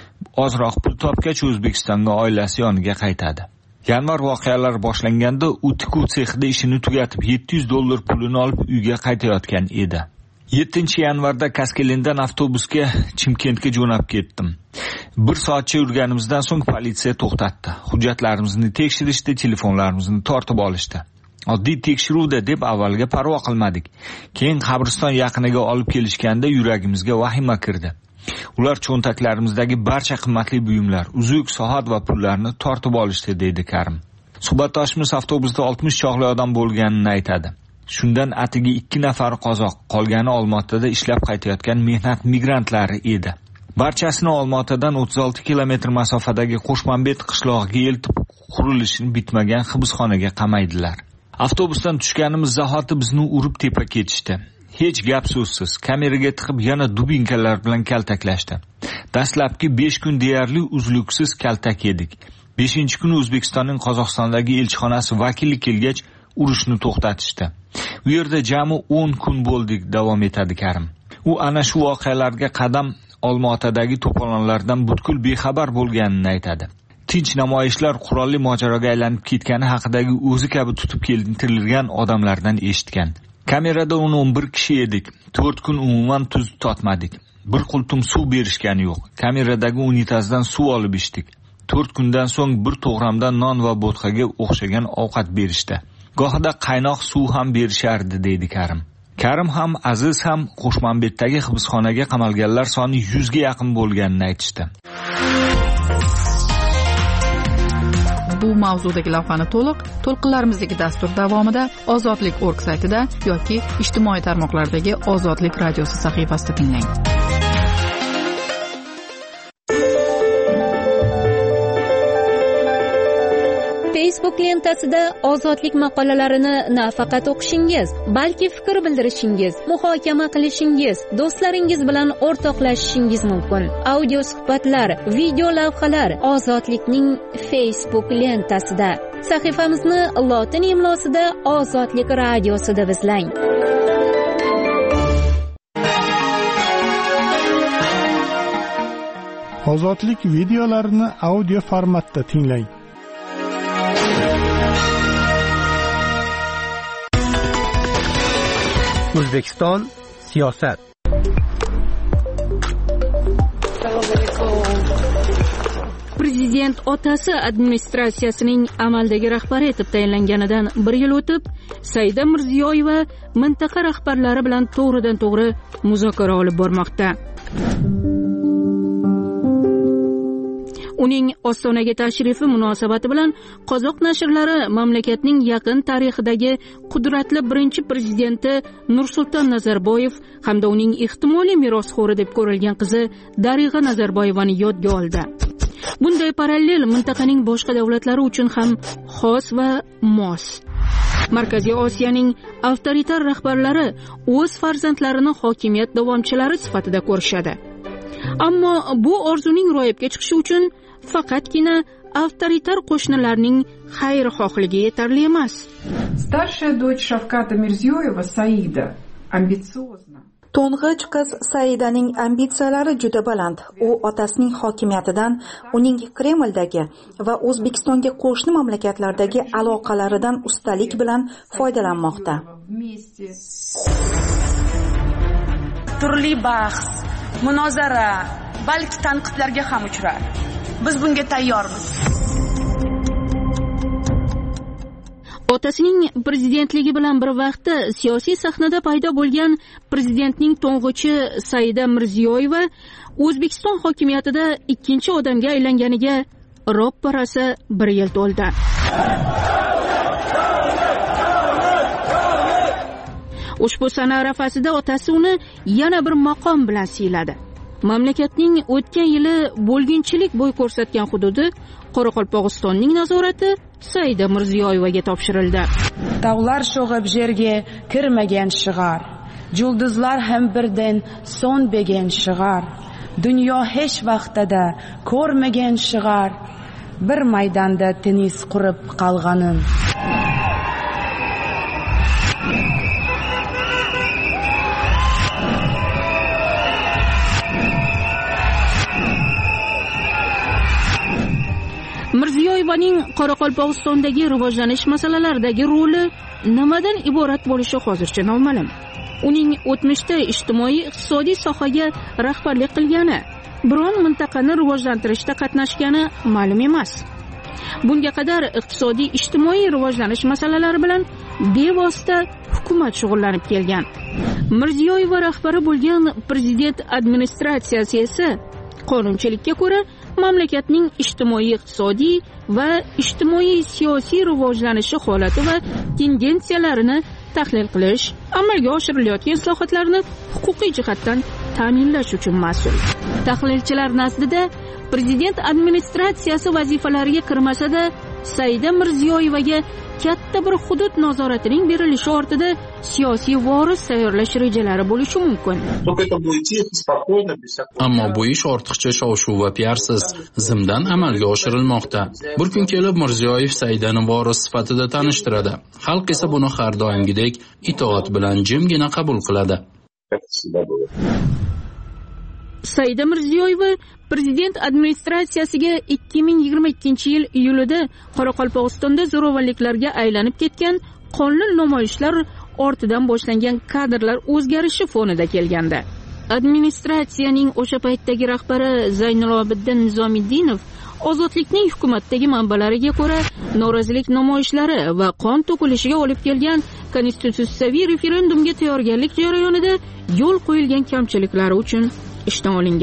ozroq pul topgach O'zbekistonga oilasi yoniga qaytadi. Yanvar voqealar boshlanganda u tikuv sexida ishini tugatib $700 pulini olib uyga qaytayotgan edi. 7-yanvarda Kaskelindan avtobusga Chimkentga jo'nab ketdim. 1 soatcha yurganimizdan so'ng politsiya to'xtatdi. Hujjatlarimizni tekshirishdi, telefonlarimizni tortib olishdi. Oddiy tekshiruvda deb avvalga parvo qilmadik. Keyin qabriston yaqiniga olib kelishganda yuragimizga vahima kirdi. Ular cho'ntaklarimizdagi barcha qimmatli buyumlar, uzuk, soat va pullarni tortib olishdi, deydi Karim. Suhbatdoshimiz avtobusda 60 chog'li odam bo'lganini aytadi. Shundan atigi 2 nafar qozoq, qolgani Olmaotada ishlab qaytayotgan mehnat migrantlari edi. Barchasini Olmaotadan 36 kilometr masofadagi Qo'shmanbet qishlog'iga eltib, qurilishini bitmagan hibsxonaga qamaydilar. Avtobusdan tushganimiz zahoti bizni urib tepa ketishdi. Hech gap so'zsiz, kameraga tiqib yana dubinkalar bilan kaltaklashdi. Dastlabki 5 kun deyarli uzluksiz kaltak yedik. 5-kuni O'zbekistonning Qozog'istondagi elchixonasi vakili kelgach, urushni to'xtatishdi. U yerda jami 10 kun bo'ldik, davom etadi Karim. U ana shu voqealarga qadam Olmaotadagi to'polonlardan butkul bexabar bo'lganini aytadi. Tinch namoyishlar qurolli mojaroga aylanib ketgani haqidagi o'zi kabi tutib keltirilgan odamlardan eshitgan. Kamerada 11 kishi edik. 4 kun umuman tuz totmadik. Bir qultum suv berishgani yo'q. Kameradagi unitazdan suv olib ichdik. 4 kundan so'ng bir to'g'ramdan non va bo'tqaga o'xshagan ovqat berishdi. Gohida qaynoq suv ham berishardi, deydi Karim. Karim ham, Aziz ham Qo'shmanbetdagi hibsxonaga qamalganlar soni 100 ga yaqin bo'lganini aytishdi. bu mavzudagi lavhani to'lqinlarimizdagi dastur davomida ozodlik.org saytida yoki ijtimoiy tarmoqlardagi Ozodlik radiosi sahifasida tinglang. Facebook lentasida ozodlik maqolalarini nafaqat o'qishingiz, balki fikr bildirishingiz, muhokama qilishingiz, do'stlaringiz bilan o'rtoqlashishingiz mumkin. Audio suhbatlar, video lavhalar ozodlikning Facebook lentasida. Sahifamizni lotin imlosida Ozodlik radiosi deb izlang. Ozodlik videolarini audio formatda tinglang. O'zbekiston siyosat. Prezident otasi administratsiyasining amaldagi rahbari etib tayinlanganidan 1 yil o'tib, Saida Mirziyoyeva mintaqa rahbarlari bilan to'g'ridan-to'g'ri muzokara olib bormoqda. Uning Ostonaga tashrifi munosabati bilan Qozoq nashrlari mamlakatning yaqin tarixidagi qudratli birinchi prezidenti Nursulton Nazarboyev hamda uning ehtimoliy merosxo'ri deb ko'rilgan qizi Darig'a Nazarboyevani yodga oldi. Bunday parallel mintaqaning boshqa davlatlari uchun ham xos va mos. Markaziy Osiyoning avtoritar rahbarlari o'z farzandlarini hokimiyat davomchilari sifatida ko'rishadi. Ammo bu orzuning ro'yobga chiqishi uchun faqatgina avtoritar qo'shnilarning xayrixohligi yetarli emas. Старшая дочь Шавката Мирзиёева Саида амбициозна. To'ng'ich qiz Saidaning ambitsiyalari juda baland. U otasining hokimiyatidan, uning Kremldagi va O'zbekistonga qo'shni mamlakatlardagi aloqalaridan ustalik bilan foydalanmoqda. Turli bahs, munozara, balki tanqidlarga ham uchrar. Biz bunga tayyormiz. Otasining prezidentligi bilan bir vaqtda siyosiy sahnada paydo bo'lgan prezidentning to'ng'ichi Saida Mirziyoyeva O'zbekiston hokimiyatida ikkinchi odamga aylanganiga ro'pparasi 1 yil to'ldi. Ushbu sana arafasida otasi uni yana bir maqom bilan siyladi. Mamlakatning o'tgan yili bo'lginchilik bo'y ko'rsatgan hududi Qoraqalpog'istonning nazorati Saida Mirziyoyevaga topshirildi. Tog'lar sho'g'ib yerga kirmagan shig'ar, yulduzlar ham birdan so'nmagan shig'ar, dunyo hech vaqtida ko'rmagan shig'ar, bir maydonda tennis qurib qolganim. Mirziyoyevaning Qoraqalpog'istondagi rivojlanish masalalaridagi roli nimadan iborat bo'lishi hozircha noma'lum. Uning o'tmishda ijtimoiy-iqtisodiy sohaga rahbarlik qilgani, biron mintaqani rivojlantirishda qatnashgani ma'lum emas. Bunga qadar iqtisodiy-ijtimoiy rivojlanish masalalari bilan bevosita hukumat shug'ullanib kelgan. Mirziyoyeva rahbari bo'lgan prezident administratsiyasi esa qonunchilikka ko'ra mamlakatning ijtimoiy-iqtisodiy va ijtimoiy-siyosiy rivojlanishi holati va tendensiyalarini tahlil qilish, amalga oshirilayotgan islohotlarni huquqiy jihatdan ta'minlash uchun mas'ul. Tahlilchilar nazdida prezident administratsiyasi vazifalariga kirmasa-da, Saida Mirziyoyevaga katta bir hudud nazoratining berilishi ortida siyosiy voris tayyorlash rejalari bo'lishi mumkin. Ammo bu ish ortiqcha shov-shuv va piarsiz zimdan amalga oshirilmoqda. Bir kun kelib Mirziyoyev Saidani voris sifatida tanishtiradi. Xalq esa buni har doimgidek itoat bilan jimgina qabul qiladi. Saida Mirziyoyeva prezident administratsiyasiga 2022-yil iyulida Qoraqalpog'istonda zo'ravonliklarga aylanib ketgan qonli namoyishlar ortidan boshlangan kadrlar o'zgarishi fonida kelgandi. Administratsiyaning o'sha paytdagi rahbari Zaynilobiddin Nizomiddinov ozodlikning hukumatdagi manbalariga ko'ra norozilik namoyishlari va qon to'kilishiga olib kelgan konstitutsiyaviy referendumga tayyorgarlik jarayonida yo'l qo'yilgan kamchiliklari uchun ishdan olingan.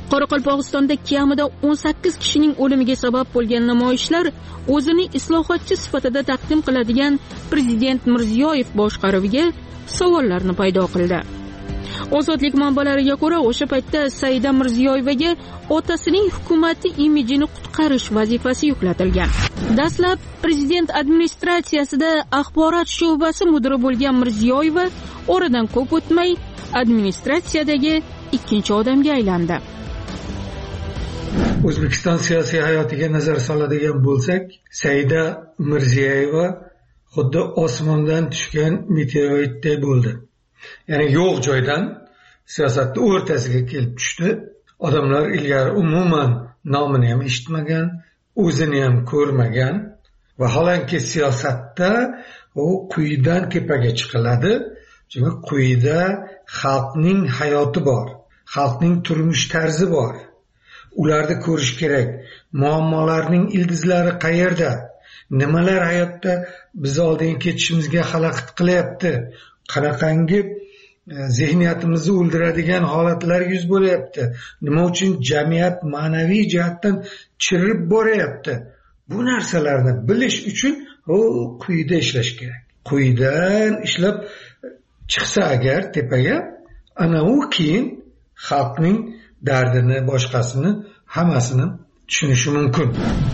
Qoraqalpog'istonda kamida 18 kishining o'limiga sabab bo'lgan namoyishlar o'zini islohotchi sifatida taqdim qiladigan prezident Mirziyoyev boshqaruviga savollarni paydo qildi. Ozodlik manbalariga ko'ra, o'sha paytda Saida Mirziyoyevaga otasining hukumati imijini qutqarish vazifasi yuklatilgan. Dastlab prezident administratsiyasida axborot sho'basi mudiri bo'lgan Mirziyoyeva oradan ko'p o'tmay administratsiyadagi ikkinchi odamga aylandi. O'zbekiston siyosiy hayotiga nazar soladigan bo'lsak, Saida Mirziyoyeva xuddi osmondan tushgan meteoritday bo'ldi. Ya'ni yo'q joydan siyosatning o'rtasiga kelib tushdi. Odamlar ilgari umuman nomini ham eshitmagan, o'zini ham ko'rmagan. Vaholanki siyosatda u quyidan tepaga chiqiladi. Chunki quyida xalqning hayoti bor, xalqning turmush tarzi bor. Ularni ko'rish kerak. Muammolarning ildizlari qayerda? Nimalar hayotda biz oldinga ketishimizga xalaqit qilyapti? Qanaqangi zihniyatimizni o'ldiradigan holatlar yuz bo'lyapti? Nima uchun jamiyat ma'naviy jihatdan chirib boryapti? Bu narsalarni bilish uchun quyida ishlash kerak. Quyidan ishlab chiqsa agar tepaga, ana u keyin xalqning dardini, boshqasini, hammasini tushunishi mumkin.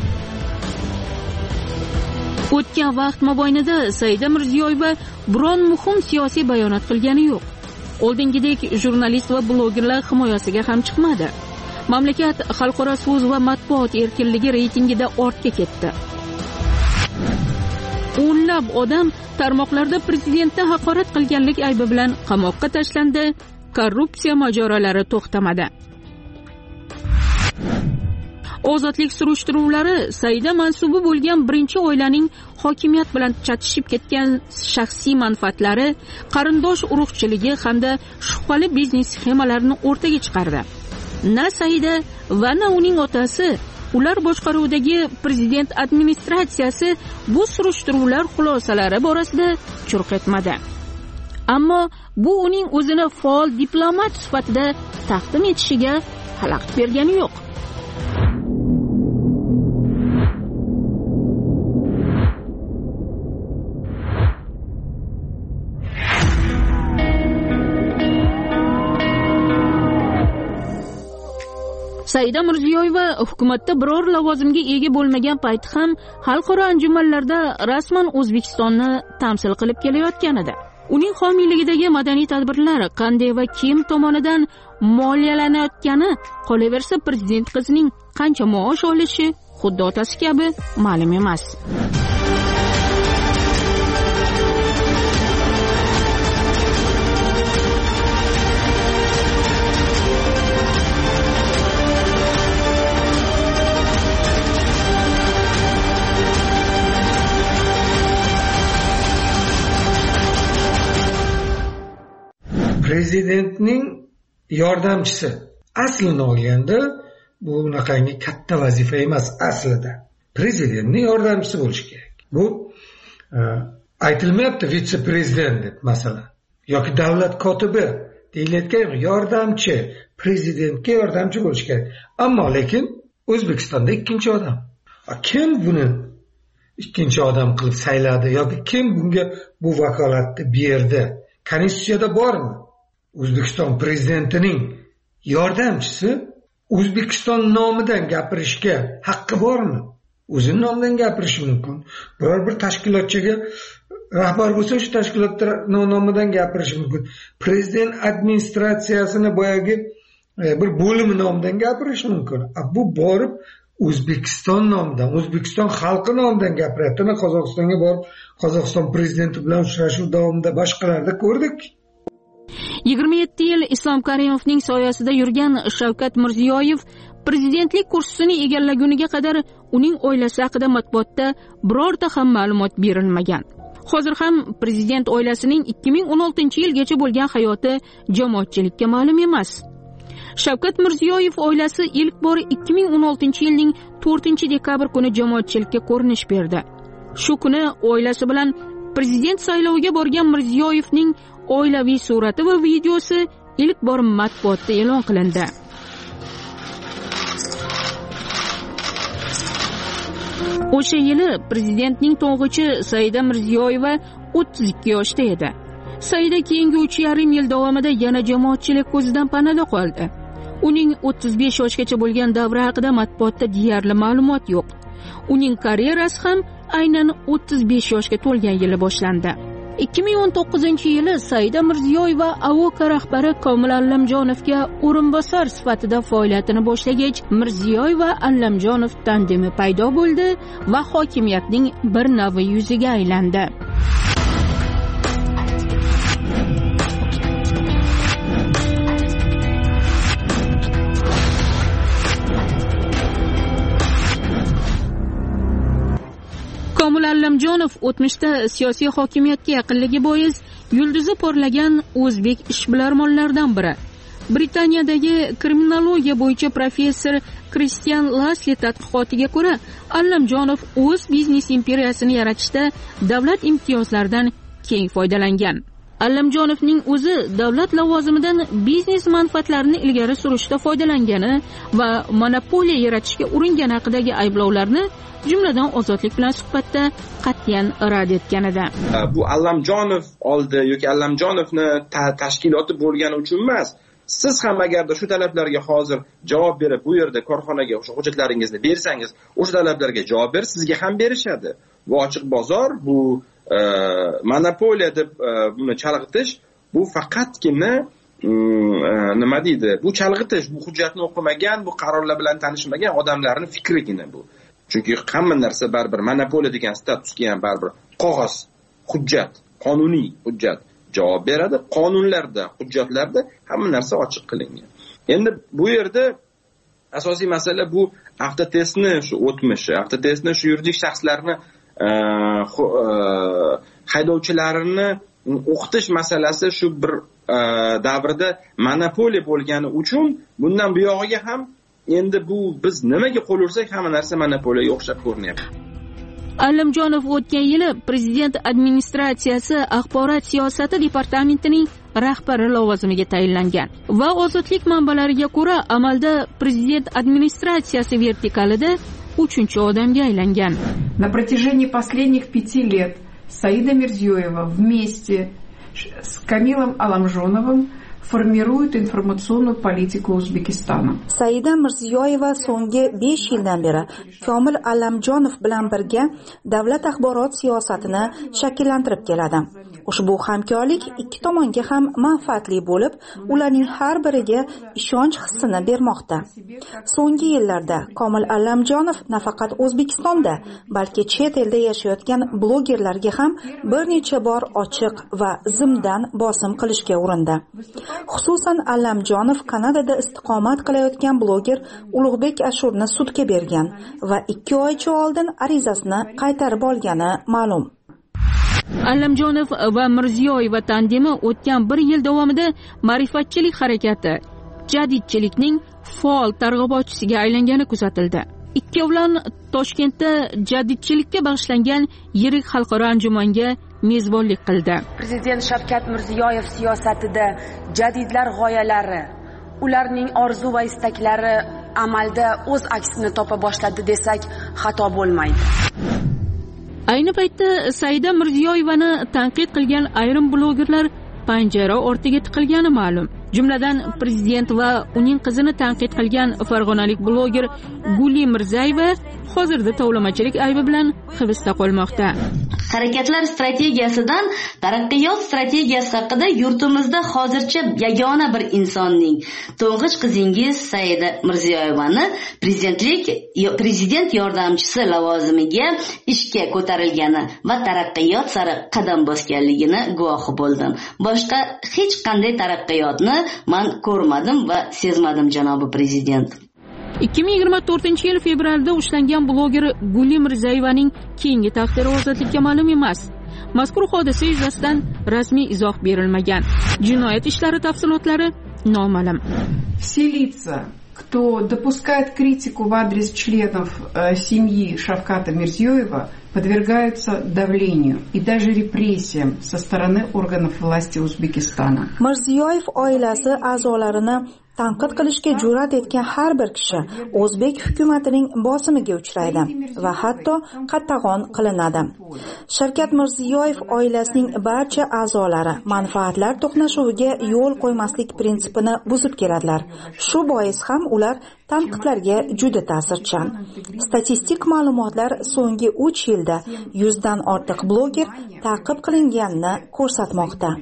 O'tgan vaqt mobaynida Saida Mirziyoyeva biron muhim siyosiy bayonot qilgani yo'q. Oldingidek jurnalist va blogerlar himoyasiga ham chiqmadi. Mamlakat xalqaro so'z va matbuot erkinligi reytingida ortga ketdi. O'nlab odam tarmoqlarda prezidentni haqorat qilganlik aybi bilan qamoqqa tashlandi. Korrupsiya mojarolari to'xtamadi. Ozodlik surishtiruvlari Saida mansubi bo'lgan birinchi oilaning hokimiyat bilan chatishib ketgan shaxsiy manfaatlari, qarindosh urug'chiligi hamda shubhali biznes sxemalarini o'rtaga chiqardi. Na Saida va na uning otasi, ular boshqaruvidagi prezident administratsiyasi bu surishtiruvlar xulosalari borasida churq etmadi. Ammo bu uning o'zini faol diplomat sifatida taqdim etishiga xalaqit bergani yo'q. Saida Mirziyoyeva hukumatda biror lavozimga ega bo'lmagan payti ham xalqaro anjumanlarda rasman O'zbekistonni tamsil qilib kelayotgan edi. Uning homiyligidagi madaniy tadbirlar qanday va kim tomonidan moliyalanayotgani, qolaversa prezident qizining qancha maosh olishi xuddi otasi kabi ma'lum emas. Prezidentning yordamchisi aslini olganda bu unaqangi katta vazifa emas aslida. Prezidentning yordamchisi bo'lishi kerak. Bu aytilmayapti vitse-prezident deb masalan yoki davlat kotibi deyilayotgan yordamchi, prezidentga yordamchi bo'lishi kerak. Ammo lekin O'zbekistonda ikkinchi odam. Kim buni ikkinchi odam qilib sayladi yoki kim bunga bu vakolatni berdi? Konstitutsiyada bormi? O'zbekiston prezidentining yordamchisi O'zbekiston nomidan gapirishga haqqi bormi? O'zining nomidan gapirishi mumkin. Biror bir tashkilotchiga rahbar bo'lsa, shu tashkilot nomidan gapirishi mumkin. Prezident administratsiyasini boyagi bir bo'limi nomidan gapirishi mumkin. Bu borib O'zbekiston nomidan, O'zbekiston xalqi nomidan gapiryapti. Qozog'istonga borib, Qozog'iston prezidenti bilan uchrashuv davomida boshqalarda ko'rdik. 27 yil Islom Karimovning soyasida yurgan Shavkat Mirziyoyev prezidentlik kursisini egallaguniga qadar uning oilasi haqida matbuotda birorta ham ma'lumot berilmagan. Hozir ham prezident oilasining 2016-yilgacha bo'lgan hayoti jamoatchilikka ma'lum emas. Shavkat Mirziyoyev oilasi ilk bor 2016-yilning 4-dekabr kuni jamoatchilikka ko'rinish berdi. Shu kuni oilasi bilan prezident sayloviga borgan Mirziyoyevning oilaviy surati va videosi ilk bor matbuotda e'lon qilindi. o'sha yili prezidentning to'ng'ichi Saida Mirziyoyeva 32 yoshda edi. Saida keyingi 3,5 yil davomida yana jamoatchilik ko'zidan panada qoldi. Uning 35 yoshgacha bo'lgan davri haqida matbuotda deyarli ma'lumot yo'q. Uning karyerasi ham aynan 35 yoshga to'lgan yili boshlandi. 2019-yili Saida Mirziyoyeva AOK rahbari Komil Allamjonovga o'rinbosar sifatida faoliyatini boshlagach, Mirziyoyeva Allamjonov tandemi paydo bo'ldi va hokimiyatning bir navi yuziga aylandi. Komil Allamjonov o'tmishda siyosiy hokimiyatga yaqinligi bois yulduzi porlagan o'zbek ishbilarmonlaridan biri. Britaniyadagi kriminologiya bo'yicha professor Kristian Lasli tadqiqotiga ko'ra, Allamjonov o'z biznes imperiyasini yaratishda davlat imtiyozlaridan keng foydalangan. Allamjonovning o'zi davlat lavozimidan biznes manfaatlarini ilgari surishda foydalangani va monopoliya yaratishga uringani haqidagi ayblovlarni jumladan Ozodlik bilan suhbatda qat'iyan rad etgan edi. Bu Allamjonov oldi yoki Allamjonovni tashkiloti bo'lgani uchun emas. Siz ham agarda shu talablarga hozir javob berib, bu yerda korxonaga o'sha hujjatlaringizni bersangiz, o'sha talablarga javob berib, sizga ham berishadi. Bu ochiq bozor, bu monopoliya deb buni chalg'itish, bu faqatgina nima deydi? Bu chalg'itish, bu hujjatni o'qimagan, bu qarorlar bilan tanishmagan odamlarning fikrigina bu. Chunki hamma narsa baribir monopoliya degan statusga ham baribir qog'oz, hujjat, qonuniy hujjat javob beradi. Qonunlarda, hujjatlarda hamma narsa ochiq qilingan. Endi bu yerda asosiy masala bu avtotestni shu o'tmishi, avtotestni shu yuridik shaxslarni haydovchilarini o'qitish masalasi shu bir davrda monopoliya bo'lgani uchun bundan bu yog'iga ham endi bu biz nimaga qo'l ursak hamma narsa monopoliyaga o'xshab ko'rinyapti. Allamjonov o'tgan yili prezident administratsiyasi axborot siyosati departamentining rahbari lavozimiga tayinlangan va Ozodlik manbalariga ko'ra amalda prezident administratsiyasi vertikalida 3-odamga aylangan. На протяжении последних 5 лет Саида Мирзиёева вместе с Камилом Алламжоновым формирует информационную политику Узбекистана. Saida Mirziyoyeva so'nggi 5 yildan beri Komil Allamjonov bilan birga davlat axborot siyosatini shakllantirib keladi. Ushbu hamkorlik ikki tomonga ham manfaatli bo'lib, ularning har biriga ishonch hissini bermoqda. So'nggi yillarda Komil Allamjonov nafaqat O'zbekistonda, balki chet elda yashayotgan blogerlarga ham bir necha bor ochiq va zimdan bosim qilishga urindi. Xususan Allamjonov Kanadada istiqomat qilayotgan bloger Ulug'bek Ashurni sudga bergan va 2 oycha oldin arizasini qaytarib olgani ma'lum. Allamjonov va Mirziyoyeva tandemi o'tgan 1 yil davomida ma'rifatchilik harakati, jadidchilikning faol targ'ibotchisiga aylangani kuzatildi. Ikkovlon Toshkentda jadidchilikka bag'ishlangan yirik xalqaro anjumanga mezbonlik qildi. Prezident Shavkat Mirziyoyev siyosatida jadidlar g'oyalari, ularning orzu va istaklari amalda o'z aksini topa boshladi desak xato bo'lmaydi. Ayni paytda Saida Mirziyoyevani tanqid qilgan ayrim blogerlar panjara ortiga tiqilgani ma'lum. Jumladan prezident va uning qizini tanqid qilgan farg'onalik bloger Guli Mirzayeva hozirda tovlamachilik aybi bilan hibsda qolmoqda. Harakatlar strategiyasidan taraqqiyot strategiyasi haqida yurtimizda hozircha yagona bir insonning, to'ng'ich qizingiz Saida Mirziyoyevani prezident yordamchisi lavozimiga ishga ko'tarilgani va taraqqiyot sari qadam bosganligini guvohi bo'ldim. Boshqa hech qanday taraqqiyotni men ko'rmadim va sezmadim, janobi prezident. 2024-yil fevralda ushlangan bloger Guli Mirzayevaning keyingi taqdiri ozodlikka ma'lum emas. Mazkur hodisa yuzasidan rasmiy izoh berilmagan. Jinoyat ishlari tafsilotlari noma'lum. Все лица, кто допускает критику в адрес членов семьи Шавката Мирзиёева, подвергаются давлению и даже репрессиям со стороны органов власти Узбекистана. Mirziyoyev oilasi a'zolarini tanqid qilishga jur'at etgan har bir kishi o'zbek hukumatining bosimiga uchraydi va hatto qatag'on qilinadi. Shavkat Mirziyoyev oilasining barcha a'zolari manfaatlar to'qnashuviga yo'l qo'ymaslik prinsipini buzib keladilar. Shu bois ham ular tanqidlarga juda ta'sirchan. Statistik ma'lumotlar so'nggi 3 yilda 100 dan ortiq bloger ta'qib qilinganini ko'rsatmoqda.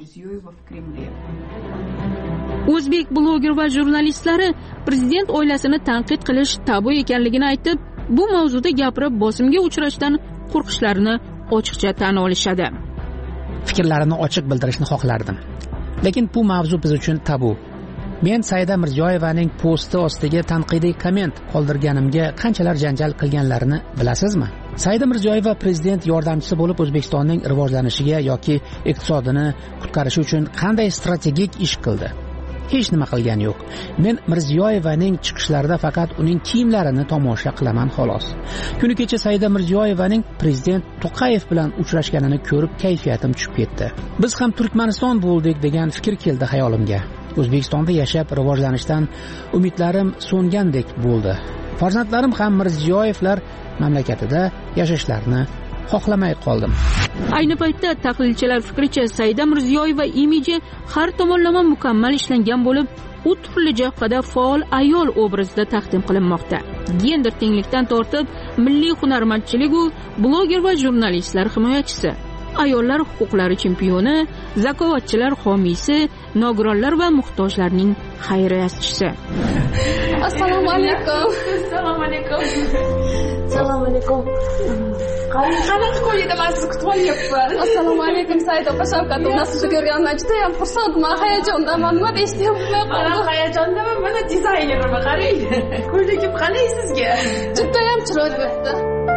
O'zbek bloger va jurnalistlari prezident oilasini tanqid qilish tabu ekanligini aytib, bu mavzuda gapirib bosimga uchrashdan qo'rqishlarini ochiqcha tan olishadi. Fikrlarini ochiq bildirishni xohlardim. Lekin bu mavzu biz uchun tabu. Men Saida Mirziyoyevaning posti ostiga tanqidiy komment qoldirganimga qanchalar janjal qilganlarini bilasizmi? Saida Mirziyoyeva prezident yordamchisi bo'lib O'zbekistonning rivojlanishiga yoki iqtisodini qutqarishi uchun qanday strategik ish qildi? Hech nima qilgani yo'q. Men Mirziyoyevaning chiqishlarida faqat uning kiyimlarini tomosha qilaman xolos. Kuni kecha Saida Mirziyoyevaning prezident To'qayev bilan uchrashganini ko'rib kayfiyatim tushib ketdi. Biz ham Turkmaniston bo'ldik degan fikr keldi xayolimga. O'zbekistonda yashab rivojlanishdan umidlarim so'ngandek bo'ldi. Farzandlarim ham Mirziyoyevlar mamlakatida yashashlarini xohlamay qoldim. Ayni paytda tahlilchilar fikricha Saida Mirziyoyeva imiji har tomonlama mukammal ishlangan bo'lib, u turli jihada faol ayol obrazida taqdim qilinmoqda. Gender tenglikdan tortib, milliy hunarmandchilik u bloger va jurnalistlar himoyachisi, ayollar huquqlari chempioni, zakovatchilar homiysi, nogironlar va muhtojlarning xayriyaschisi. Assalomu alaykum. Assalomu alaykum. Assalomu alaykum. Qanaqa qo'yida men sizni kutib olyapman. Assalomu alaykum Saida opa, Shavkat aka sizni ko'rganimdan juda ham xursandman, hayajondaman. Nima deyishni bilmayapman. Men hayajondaman, mana dizaynerman, qarang. Ko'ylagim qalay sizga? Juda ham chiroyli bo'pti.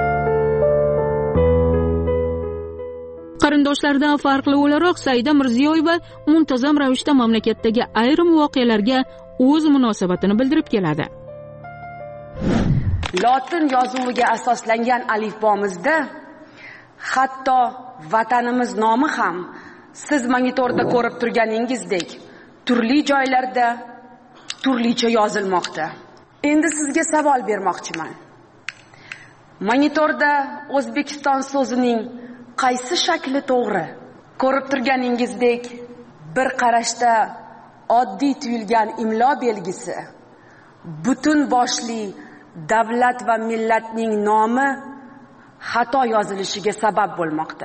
Qarindoshlardan farqli o'laroq Saida Mirziyoyeva muntazam ravishda mamlakatdagi ayrim voqealarga o'z munosabatini bildirib keladi. Lotin yozuviga asoslangan alifbomizda hatto vatanimiz nomi ham siz monitorda ko'rib turganingizdek turli joylarda turlicha yozilmoqda. Endi sizga savol bermoqchiman. Monitorda O'zbekiston so'zining qaysi shakli to'g'ri? Ko'rib turganingizdek bir qarashda oddiy tuyulgan imlo belgisi butun boshli davlat va millatning nomi xato yozilishiga sabab bo'lmoqda.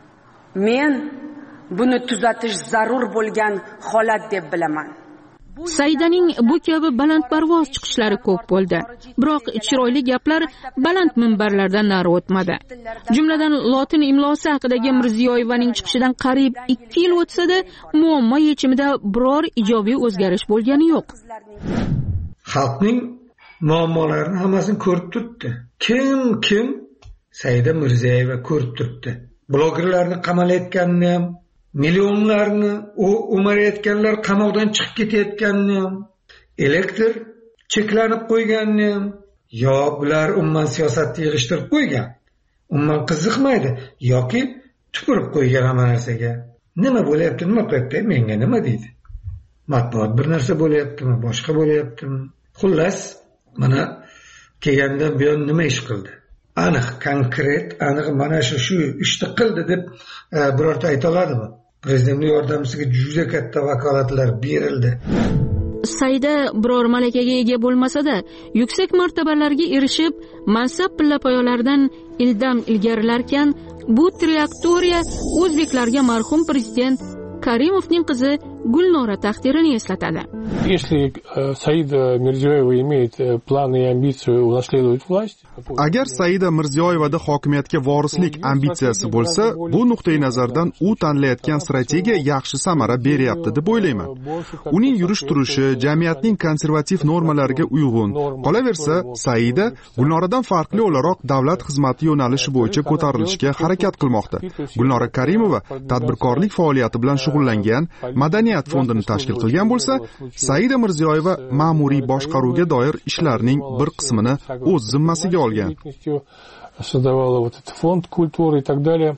Men buni tuzatish zarur bo'lgan holat deb bilaman. Saidaning bu kabi balandparvoz chiqishlari ko'p bo'ldi. Biroq chiroyli gaplar baland minbarlardan nari o'tmadi. Jumladan lotin imlosi haqidagi Mirziyoyevaning chiqishidan qariyb 2 yil o'tsa-da, muammo yechimida biror ijobiy o'zgarish bo'lgani yo'q. Xalqning muammolarini hammasini ko'rib turibdi. Kim Saida Mirziyoyeva ko'rib turibdi. Blogerlarni qamalayotganini ham, millionlarni o'marayotganlar qamoqdan chiqib ketayotganini ham, elektr cheklanib qo'yganini ham, yo bular umuman siyosatni yig'ishtirib qo'ygan, umuman qiziqmaydi yoki tupurib qo'ygan hamma narsaga. Nima bo'lyapti, nima qilyapti, menga nima deydi? Matbuot bir narsa bo'lyaptimi, boshqa bo'lyaptimi? Xullas, mana kelgandan buyon nima ish qildi? Aniq, konkret, aniq mana shu ishni qildi deb birorta ayta oladimi? Prezidentning yordamchisiga juda katta vakolatlar berildi. Saida biror malakaga ega bo'lmasa-da, yuksak martabalarga erishib, mansab pillapoyalaridan ildam ilgarilarkan, bu trayektoriya o'zbeklarga marhum prezident Karimovning qizi Gulnora taqdirini eslatadi. Если Saida Mirziyoyeva имеет планы и амбицию унаследовать власть, agar Saida Mirziyoyevada hokimiyatga vorislik ambitsiyasi bo'lsa, bu nuqtai nazardan u tanlayotgan strategiya yaxshi samara beryapti deb o'ylayman. Uning yurish turishi jamiyatning konservativ normalariga uyg'un. Qolaversa, Saida Gulnoradan farqli o'laroq davlat xizmati yo'nalishi bo'yicha ko'tarilishga harakat qilmoqda. Gulnora Karimova tadbirkorlik faoliyati bilan shug'ullangan Madaniyat fondini tashkil qilgan bo'lsa, Saida Mirziyoyeva ma'muriy boshqaruvga doir ishlarning bir qismini o'z zimmasiga olgan. Создавала вот этот фонд культуры и так далее.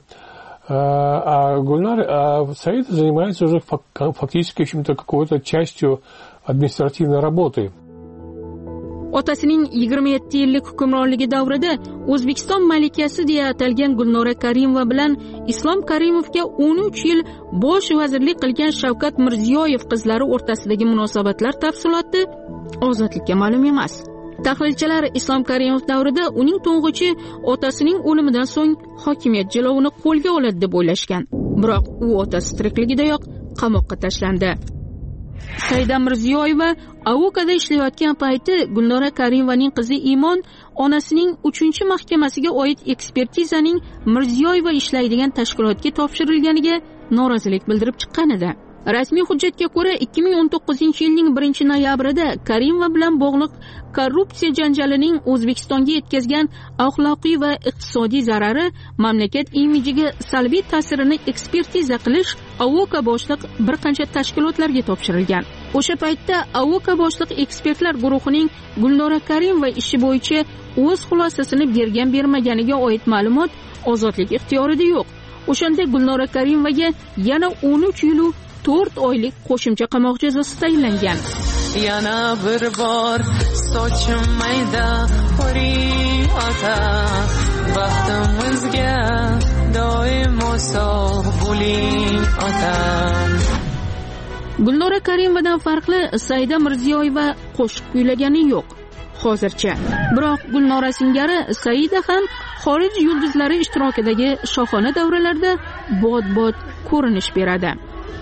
А Гульнар, Саида занимается уже фактически какой-то частью административной работы. Otasining 27 yillik hukmronligi davrida O'zbekiston malikasi deya atalgan Gulnora Karimova bilan Islom Karimovga 13 yil bosh vazirlik qilgan Shavkat Mirziyoyev qizlari o'rtasidagi munosabatlar tafsiloti ozodlikka ma'lum emas. Tahlilchilar Islom Karimov davrida uning to'ng'ichi otasining o'limidan so'ng hokimiyat jilovini qo'lga oladi deb o'ylashgan. Biroq u otasi tirikligidayoq qamoqqa tashlandi. Saida Mirziyoyeva Avokada ishlayotgan payti Gulnora Karimovaning qizi Imon onasining 3-mahkamasiga oid ekspertizaning Mirziyoyeva ishlaydigan tashkilotga topshirilganiga norozilik bildirib chiqqan edi. Rasmiy hujjatga ko'ra 2019-yilning 1-noyabrida Karimova bilan bog'liq korrupsiya janjalining O'zbekistonga yetkazgan axloqiy va iqtisodiy zarari mamlakat imijiga salbiy ta'sirini ekspertiza qilish Avoka boshliq bir qancha tashkilotlarga topshirilgan. O'sha paytda Avoka boshliq ekspertlar guruhining Gulnora Karimova ishi bo'yicha o'z xulosasini bergan-bermaganiga oid ma'lumot ozodlik ixtiyorida yo'q. O'shanda Gulnora Karimovaga yana 13 yil 4 oylik qo'shimcha qamoq jazosi tayinlangan. Yana bir bor sochim mayda qoriyota baxtimizga doimo sog' bo'ling otam. Gulnora Karimovadan farqli Saida Mirziyoyeva qo'shiq kuylagani yo'q hozircha. Biroq Gulnora singari Saida ham xorij yulduzlari ishtirokidagi shohona davralarda bod-bod ko'rinish beradi.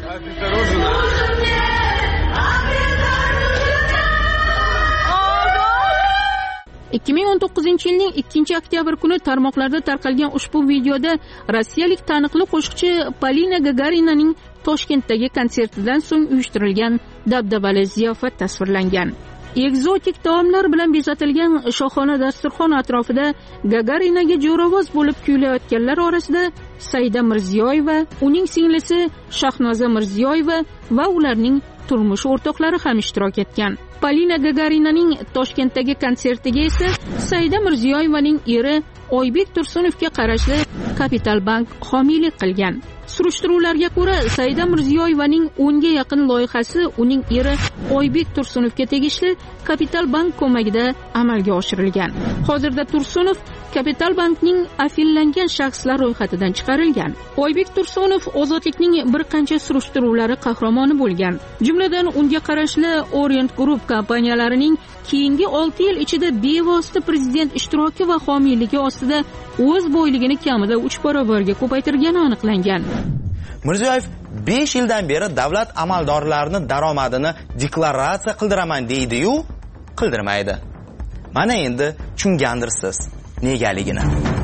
2019-yilning 2-oktyabr kuni tarmoqlarda tarqalgan ushbu videoda rossiyalik taniqli qo'shiqchi Polina Gagarinaning Toshkentdagi konsertidan so'ng uyushtirilgan dabdabali ziyofat tasvirlangan. Ekzotik taomlar bilan bezatilgan shohona dasturxon atrofida Gagarinaga jo'ravoz bo'lib kuylayotganlar orasida Saida Mirziyoyeva, uning singlisi Shahnoza Mirziyoyeva va ularning turmush o'rtoqlari ham ishtirok etgan. Polina Gagarinaning Toshkentdagi konsertiga esa Saida Mirziyoyevaning eri Oybek Tursunovga qarashli Kapital Bank homiylik qilgan. Surishtiruvlarga ko'ra, Saida Mirziyoyevaning 10 ga yaqin loyihasi uning eri Oybek Tursunovga tegishli Kapital Bank ko'magida amalga oshirilgan. Hozirda Tursunov Kapital Bankning afillangan shaxslar ro'yxatidan chiqarilgan. Oybek Tursunov ozodlikning bir qancha surishtiruvlari qahramoni bo'lgan. Jumladan unga qarashli Orient Group kompaniyalarining keyingi 6 yil ichida bevosita prezident ishtiroki va homiyligi ostida o'z boyligini kamida 3 barobarga ko'paytirgani aniqlangan. Mirziyoyev 5 yildan beri davlat amaldorlarining daromadini deklaratsiya qildiraman deydi-yu, qildirmaydi. Mana endi tushungandirsiz negaligini.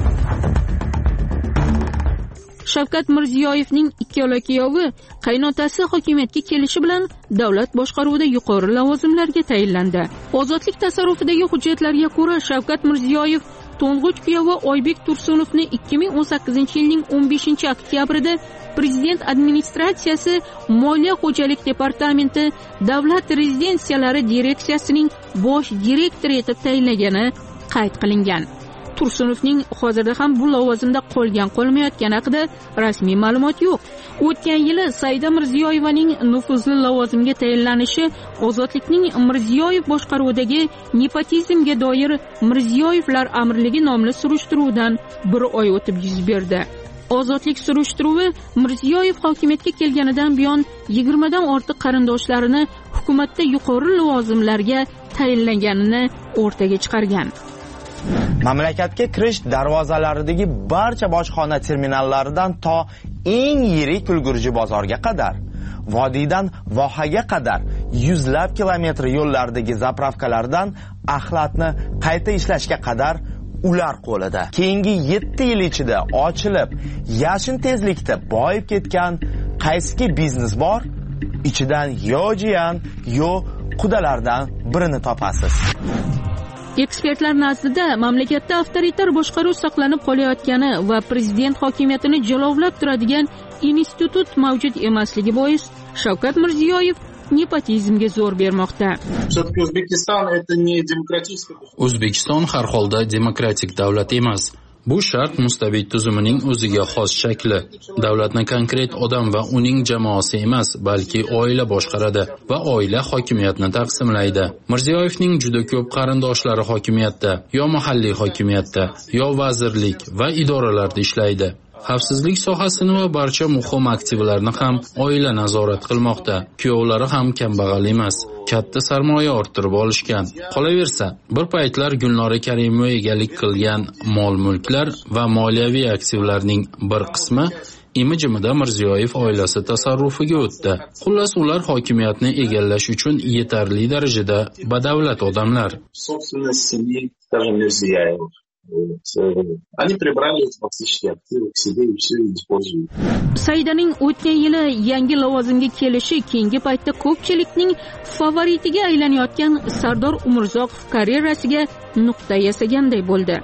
Shavkat Mirziyoyevning ikkala kuyovi qaynotasi hokimiyatga kelishi bilan davlat boshqaruvida yuqori lavozimlarga tayinlandi. Ozodlik tasarrufidagi hujjatlarga ko'ra Shavkat Mirziyoyev to'ng'ich kuyovi Oybek Tursunovni 2018-yilning 15-oktyabrida Prezident administratsiyasi Moliya xo'jalik departamenti davlat rezidensiyalari direksiyasining bosh direktori etib tayinlagani qayd qilingan. Tursunovning hozirda ham bu lavozimda qolgan-qolmayotgani haqida rasmiy ma'lumot yo'q. O'tgan yili Saida Mirziyoyevaning nufuzli lavozimga tayinlanishi ozodlikning Mirziyoyev boshqaruvidagi nepotizmga doir Mirziyoyevlar amirligi nomli surishtiruvdan 1 oy o'tib yuz berdi. Ozodlik surishtiruvi Mirziyoyev hokimiyatga kelganidan buyon 20 dan ortiq qarindoshlarini hukumatda yuqori lavozimlarga tayinlanganini o'rtaga chiqargan. Mamlakatga kirish darvozalaridagi barcha bojxona terminallaridan to eng yirik ulgurji bozorga qadar, vodiydan vohaga qadar yuzlab kilometr yo'llardagi zapravkalardan axlatni qayta ishlashga qadar ular qo'lida. Keyingi 7 yil ichida ochilib, yashin tezlikda boyib ketgan qaysi biznes bor? Ichidan yo jiyan, yo qudalardan birini topasiz. Ekspertlar nazdida mamlakatda avtoritar boshqaruv saqlanib qolayotgani va prezident hokimiyatini jilovlab turadigan institut mavjud emasligi bois Shavkat Mirziyoyev nepotizmga zo'r bermoqda. O'zbekiston har holda demokratik davlat emas. Bu shart mustabid tuzumining o'ziga xos shakli. Davlatni konkret odam va uning jamoasi emas, balki oila boshqaradi va oila hokimiyatni taqsimlaydi. Mirziyoyevning juda ko'p qarindoshlari hokimiyatda, yo mahalliy hokimiyatda, yo vazirlik va idoralarda ishlaydi. Xavfsizlik sohasini va barcha muhim aktivlarni ham oila nazorat qilmoqda. Kuyovlari ham kambag'al emas. Katta sarmoya orttirib olishgan. Qolaversa, bir paytlar Gulnora Karimova egalik qilgan mol-mulklar va moliyaviy aktivlarning bir qismi imijimida Mirziyoyev oilasi tasarrufiga o'tdi. Xullas, ular hokimiyatni egallash uchun yetarli darajada badavlat odamlar. Они прибрали фактически активы к себе и все используют. Saidaning o'tgan yili yangi lavozimga kelishi keyingi paytda ko'pchilikning favoritiga aylanayotgan Sardor Umurzoqov karyerasiga nuqta yasaganday bo'ldi.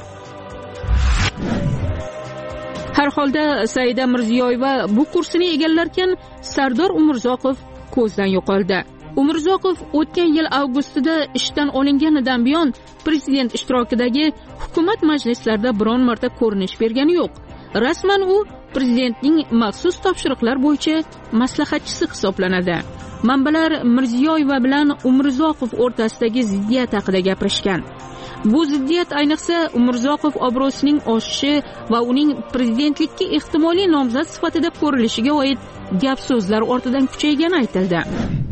Har holda Saida Mirziyoyeva bu kursini egallarkan, Sardor Umurzoqov ko'zdan yo'qoldi. Umurzoqov o'tgan yil avgustida ishdan olinganidan buyon prezident ishtirokidagi hukumat majlislarida biron marta ko'rinish bergani yo'q. Rasman u prezidentning maxsus topshiriqlar bo'yicha maslahatchisi hisoblanadi. Manbalar Mirziyoyeva bilan Umurzoqov o'rtasidagi ziddiyat haqida gapirishgan. Bu ziddiyat ayniqsa Umurzoqov obro'sining oshishi va uning prezidentlikka ehtimoliy nomzod sifatida ko'rilishiga oid gap so'zlar ortidan kuchaygani aytildi.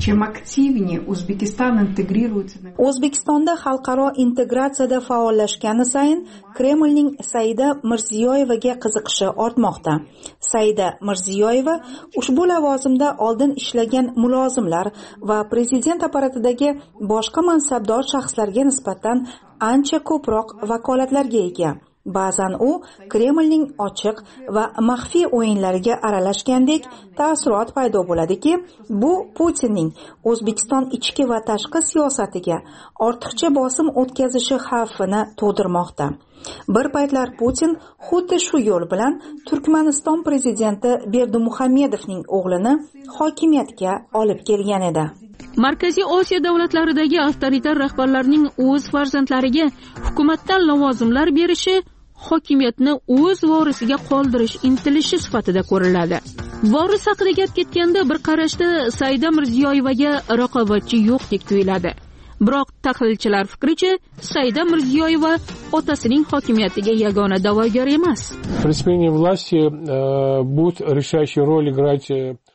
O'zbekistonda xalqaro integratsiyada faollashgani sayin Kremlning Saida Mirziyoyevaga qiziqishi ortmoqda. Saida Mirziyoyeva ushbu lavozimda oldin ishlagan mulozimlar va prezident apparatidagi boshqa mansabdor shaxslarga nisbatan ancha ko'proq vakolatlarga ega. Ba'zan u Kremlning ochiq va maxfiy o'yinlariga aralashgandek taassurot paydo bo'ladiki, bu Putinning O'zbekiston ichki va tashqi siyosatiga ortiqcha bosim o'tkazishi xavfini tug'dirmoqda. Bir paytlar Putin xuddi shu yo'l bilan Turkmaniston prezidenti Berdimuhamedovning o'g'lini hokimiyatga olib kelgan edi. Markaziy Osiyo davlatlaridagi avtoritar rahbarlarning o'z farzandlariga hukumatdan lavozimlar berishi hokimiyatni o'z vorisiga qoldirish intilishi sifatida ko'riladi. Voris haqida gap ketganda bir qarashda Saida Mirziyoyevaga raqobatchi yo'qdek tuyuladi. Biroq tahlilchilar fikricha, Saida Mirziyoyeva otasining hokimiyatiga yagona da'vogar emas. При смене власти будет решающую роль играть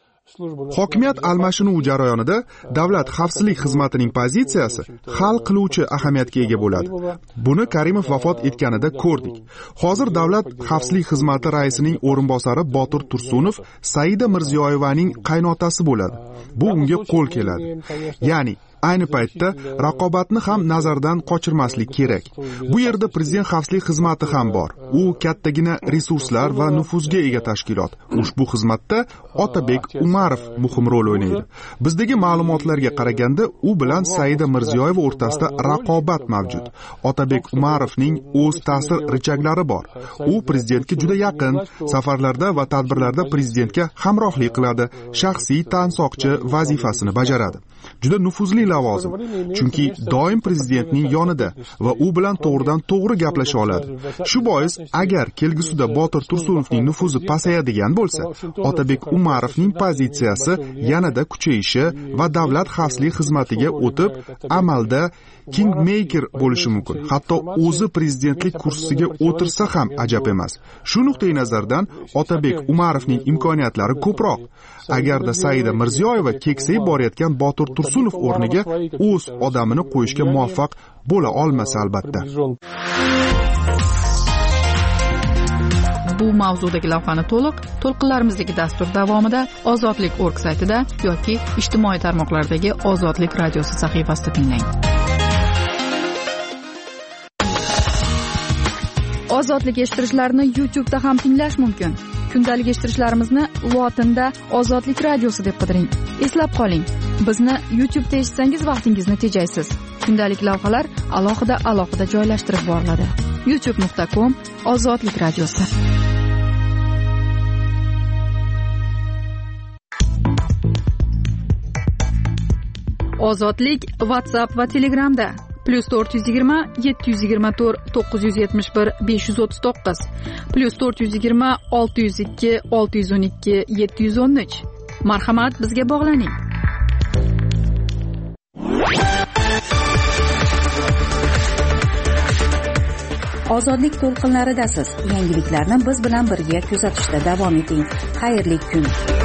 Hokimiyat almashinuvi jarayonida davlat xavfsizlik xizmatining pozitsiyasi hal qiluvchi ahamiyatga ega bo'ladi. Buni Karimov vafot etganida ko'rdik. Hozir davlat xavfsizlik xizmati raisining o'rinbosari Botir Tursunov Saida Mirziyoyevaning qaynotasi bo'ladi. Bu unga qo'l keladi. Ya'ni ayni paytda raqobatni ham nazardan qochirmaslik kerak. Bu yerda prezident xavfsizlik xizmati ham bor. U kattagina resurslar va nufuzga ega tashkilot. Ushbu xizmatda Otabek Umarov muhim rol o'ynaydi. Bizdagi ma'lumotlarga qaraganda, u bilan Saida Mirziyoyeva o'rtasida raqobat mavjud. Otabek Umarovning o'z ta'sir richaklari bor. U prezidentga juda yaqin, safarlarda va tadbirlarda prezidentga hamrohlik qiladi, shaxsiy tansoqchi vazifasini bajaradi. Juda nufuzli lavozim, chunki doim prezidentning yonida va u bilan to'g'ridan to'g'ri gaplasha oladi. Shu bois, agar kelgusida Botir Tursunovning nufuzi pasayadigan bo'lsa, Otabek Umarovning pozitsiyasi yanada kuchayishi va davlat xavfsizlik xizmatiga o'tib, amalda kingmaker bo'lishi mumkin. Hatto o'zi prezidentlik kursisiga o'tirsa ham ajab emas. Shu nuqtai nazardan Otabek Umarovning imkoniyatlari ko'proq. Agarda Saida Mirziyoyeva keksayib borayotgan Botir Tursunov o'rniga o'z odamini qo'yishga muvaffaq bo'la olmasa albatta. Bu mavzudagi lavhani to'lqinlarimizdagi dastur davomida ozodlik.org saytida yoki ijtimoiy tarmoqlardagi Ozodlik radiosi sahifasida tinglang. Ozodlik eshittirishlarni YouTube'da ham tinglash mumkin. Kundalik eshittirishlarimizni lotinda Ozodlik radiosi deb qidiring. Eslab qoling, bizni YouTube'da eshitsangiz vaqtingizni tejaysiz. Kundalik lavhalar alohida joylashtirib boriladi. youtube.com Ozodlik radiosi. Ozodlik WhatsApp va Telegramda. +420 724 971 539 +420 602 612 713. Marhamat, bizga bog'laning. Ozodlik to'lqinlaridasiz. Yangiliklarni biz bilan birga kuzatishda davom eting. Xayrli kun.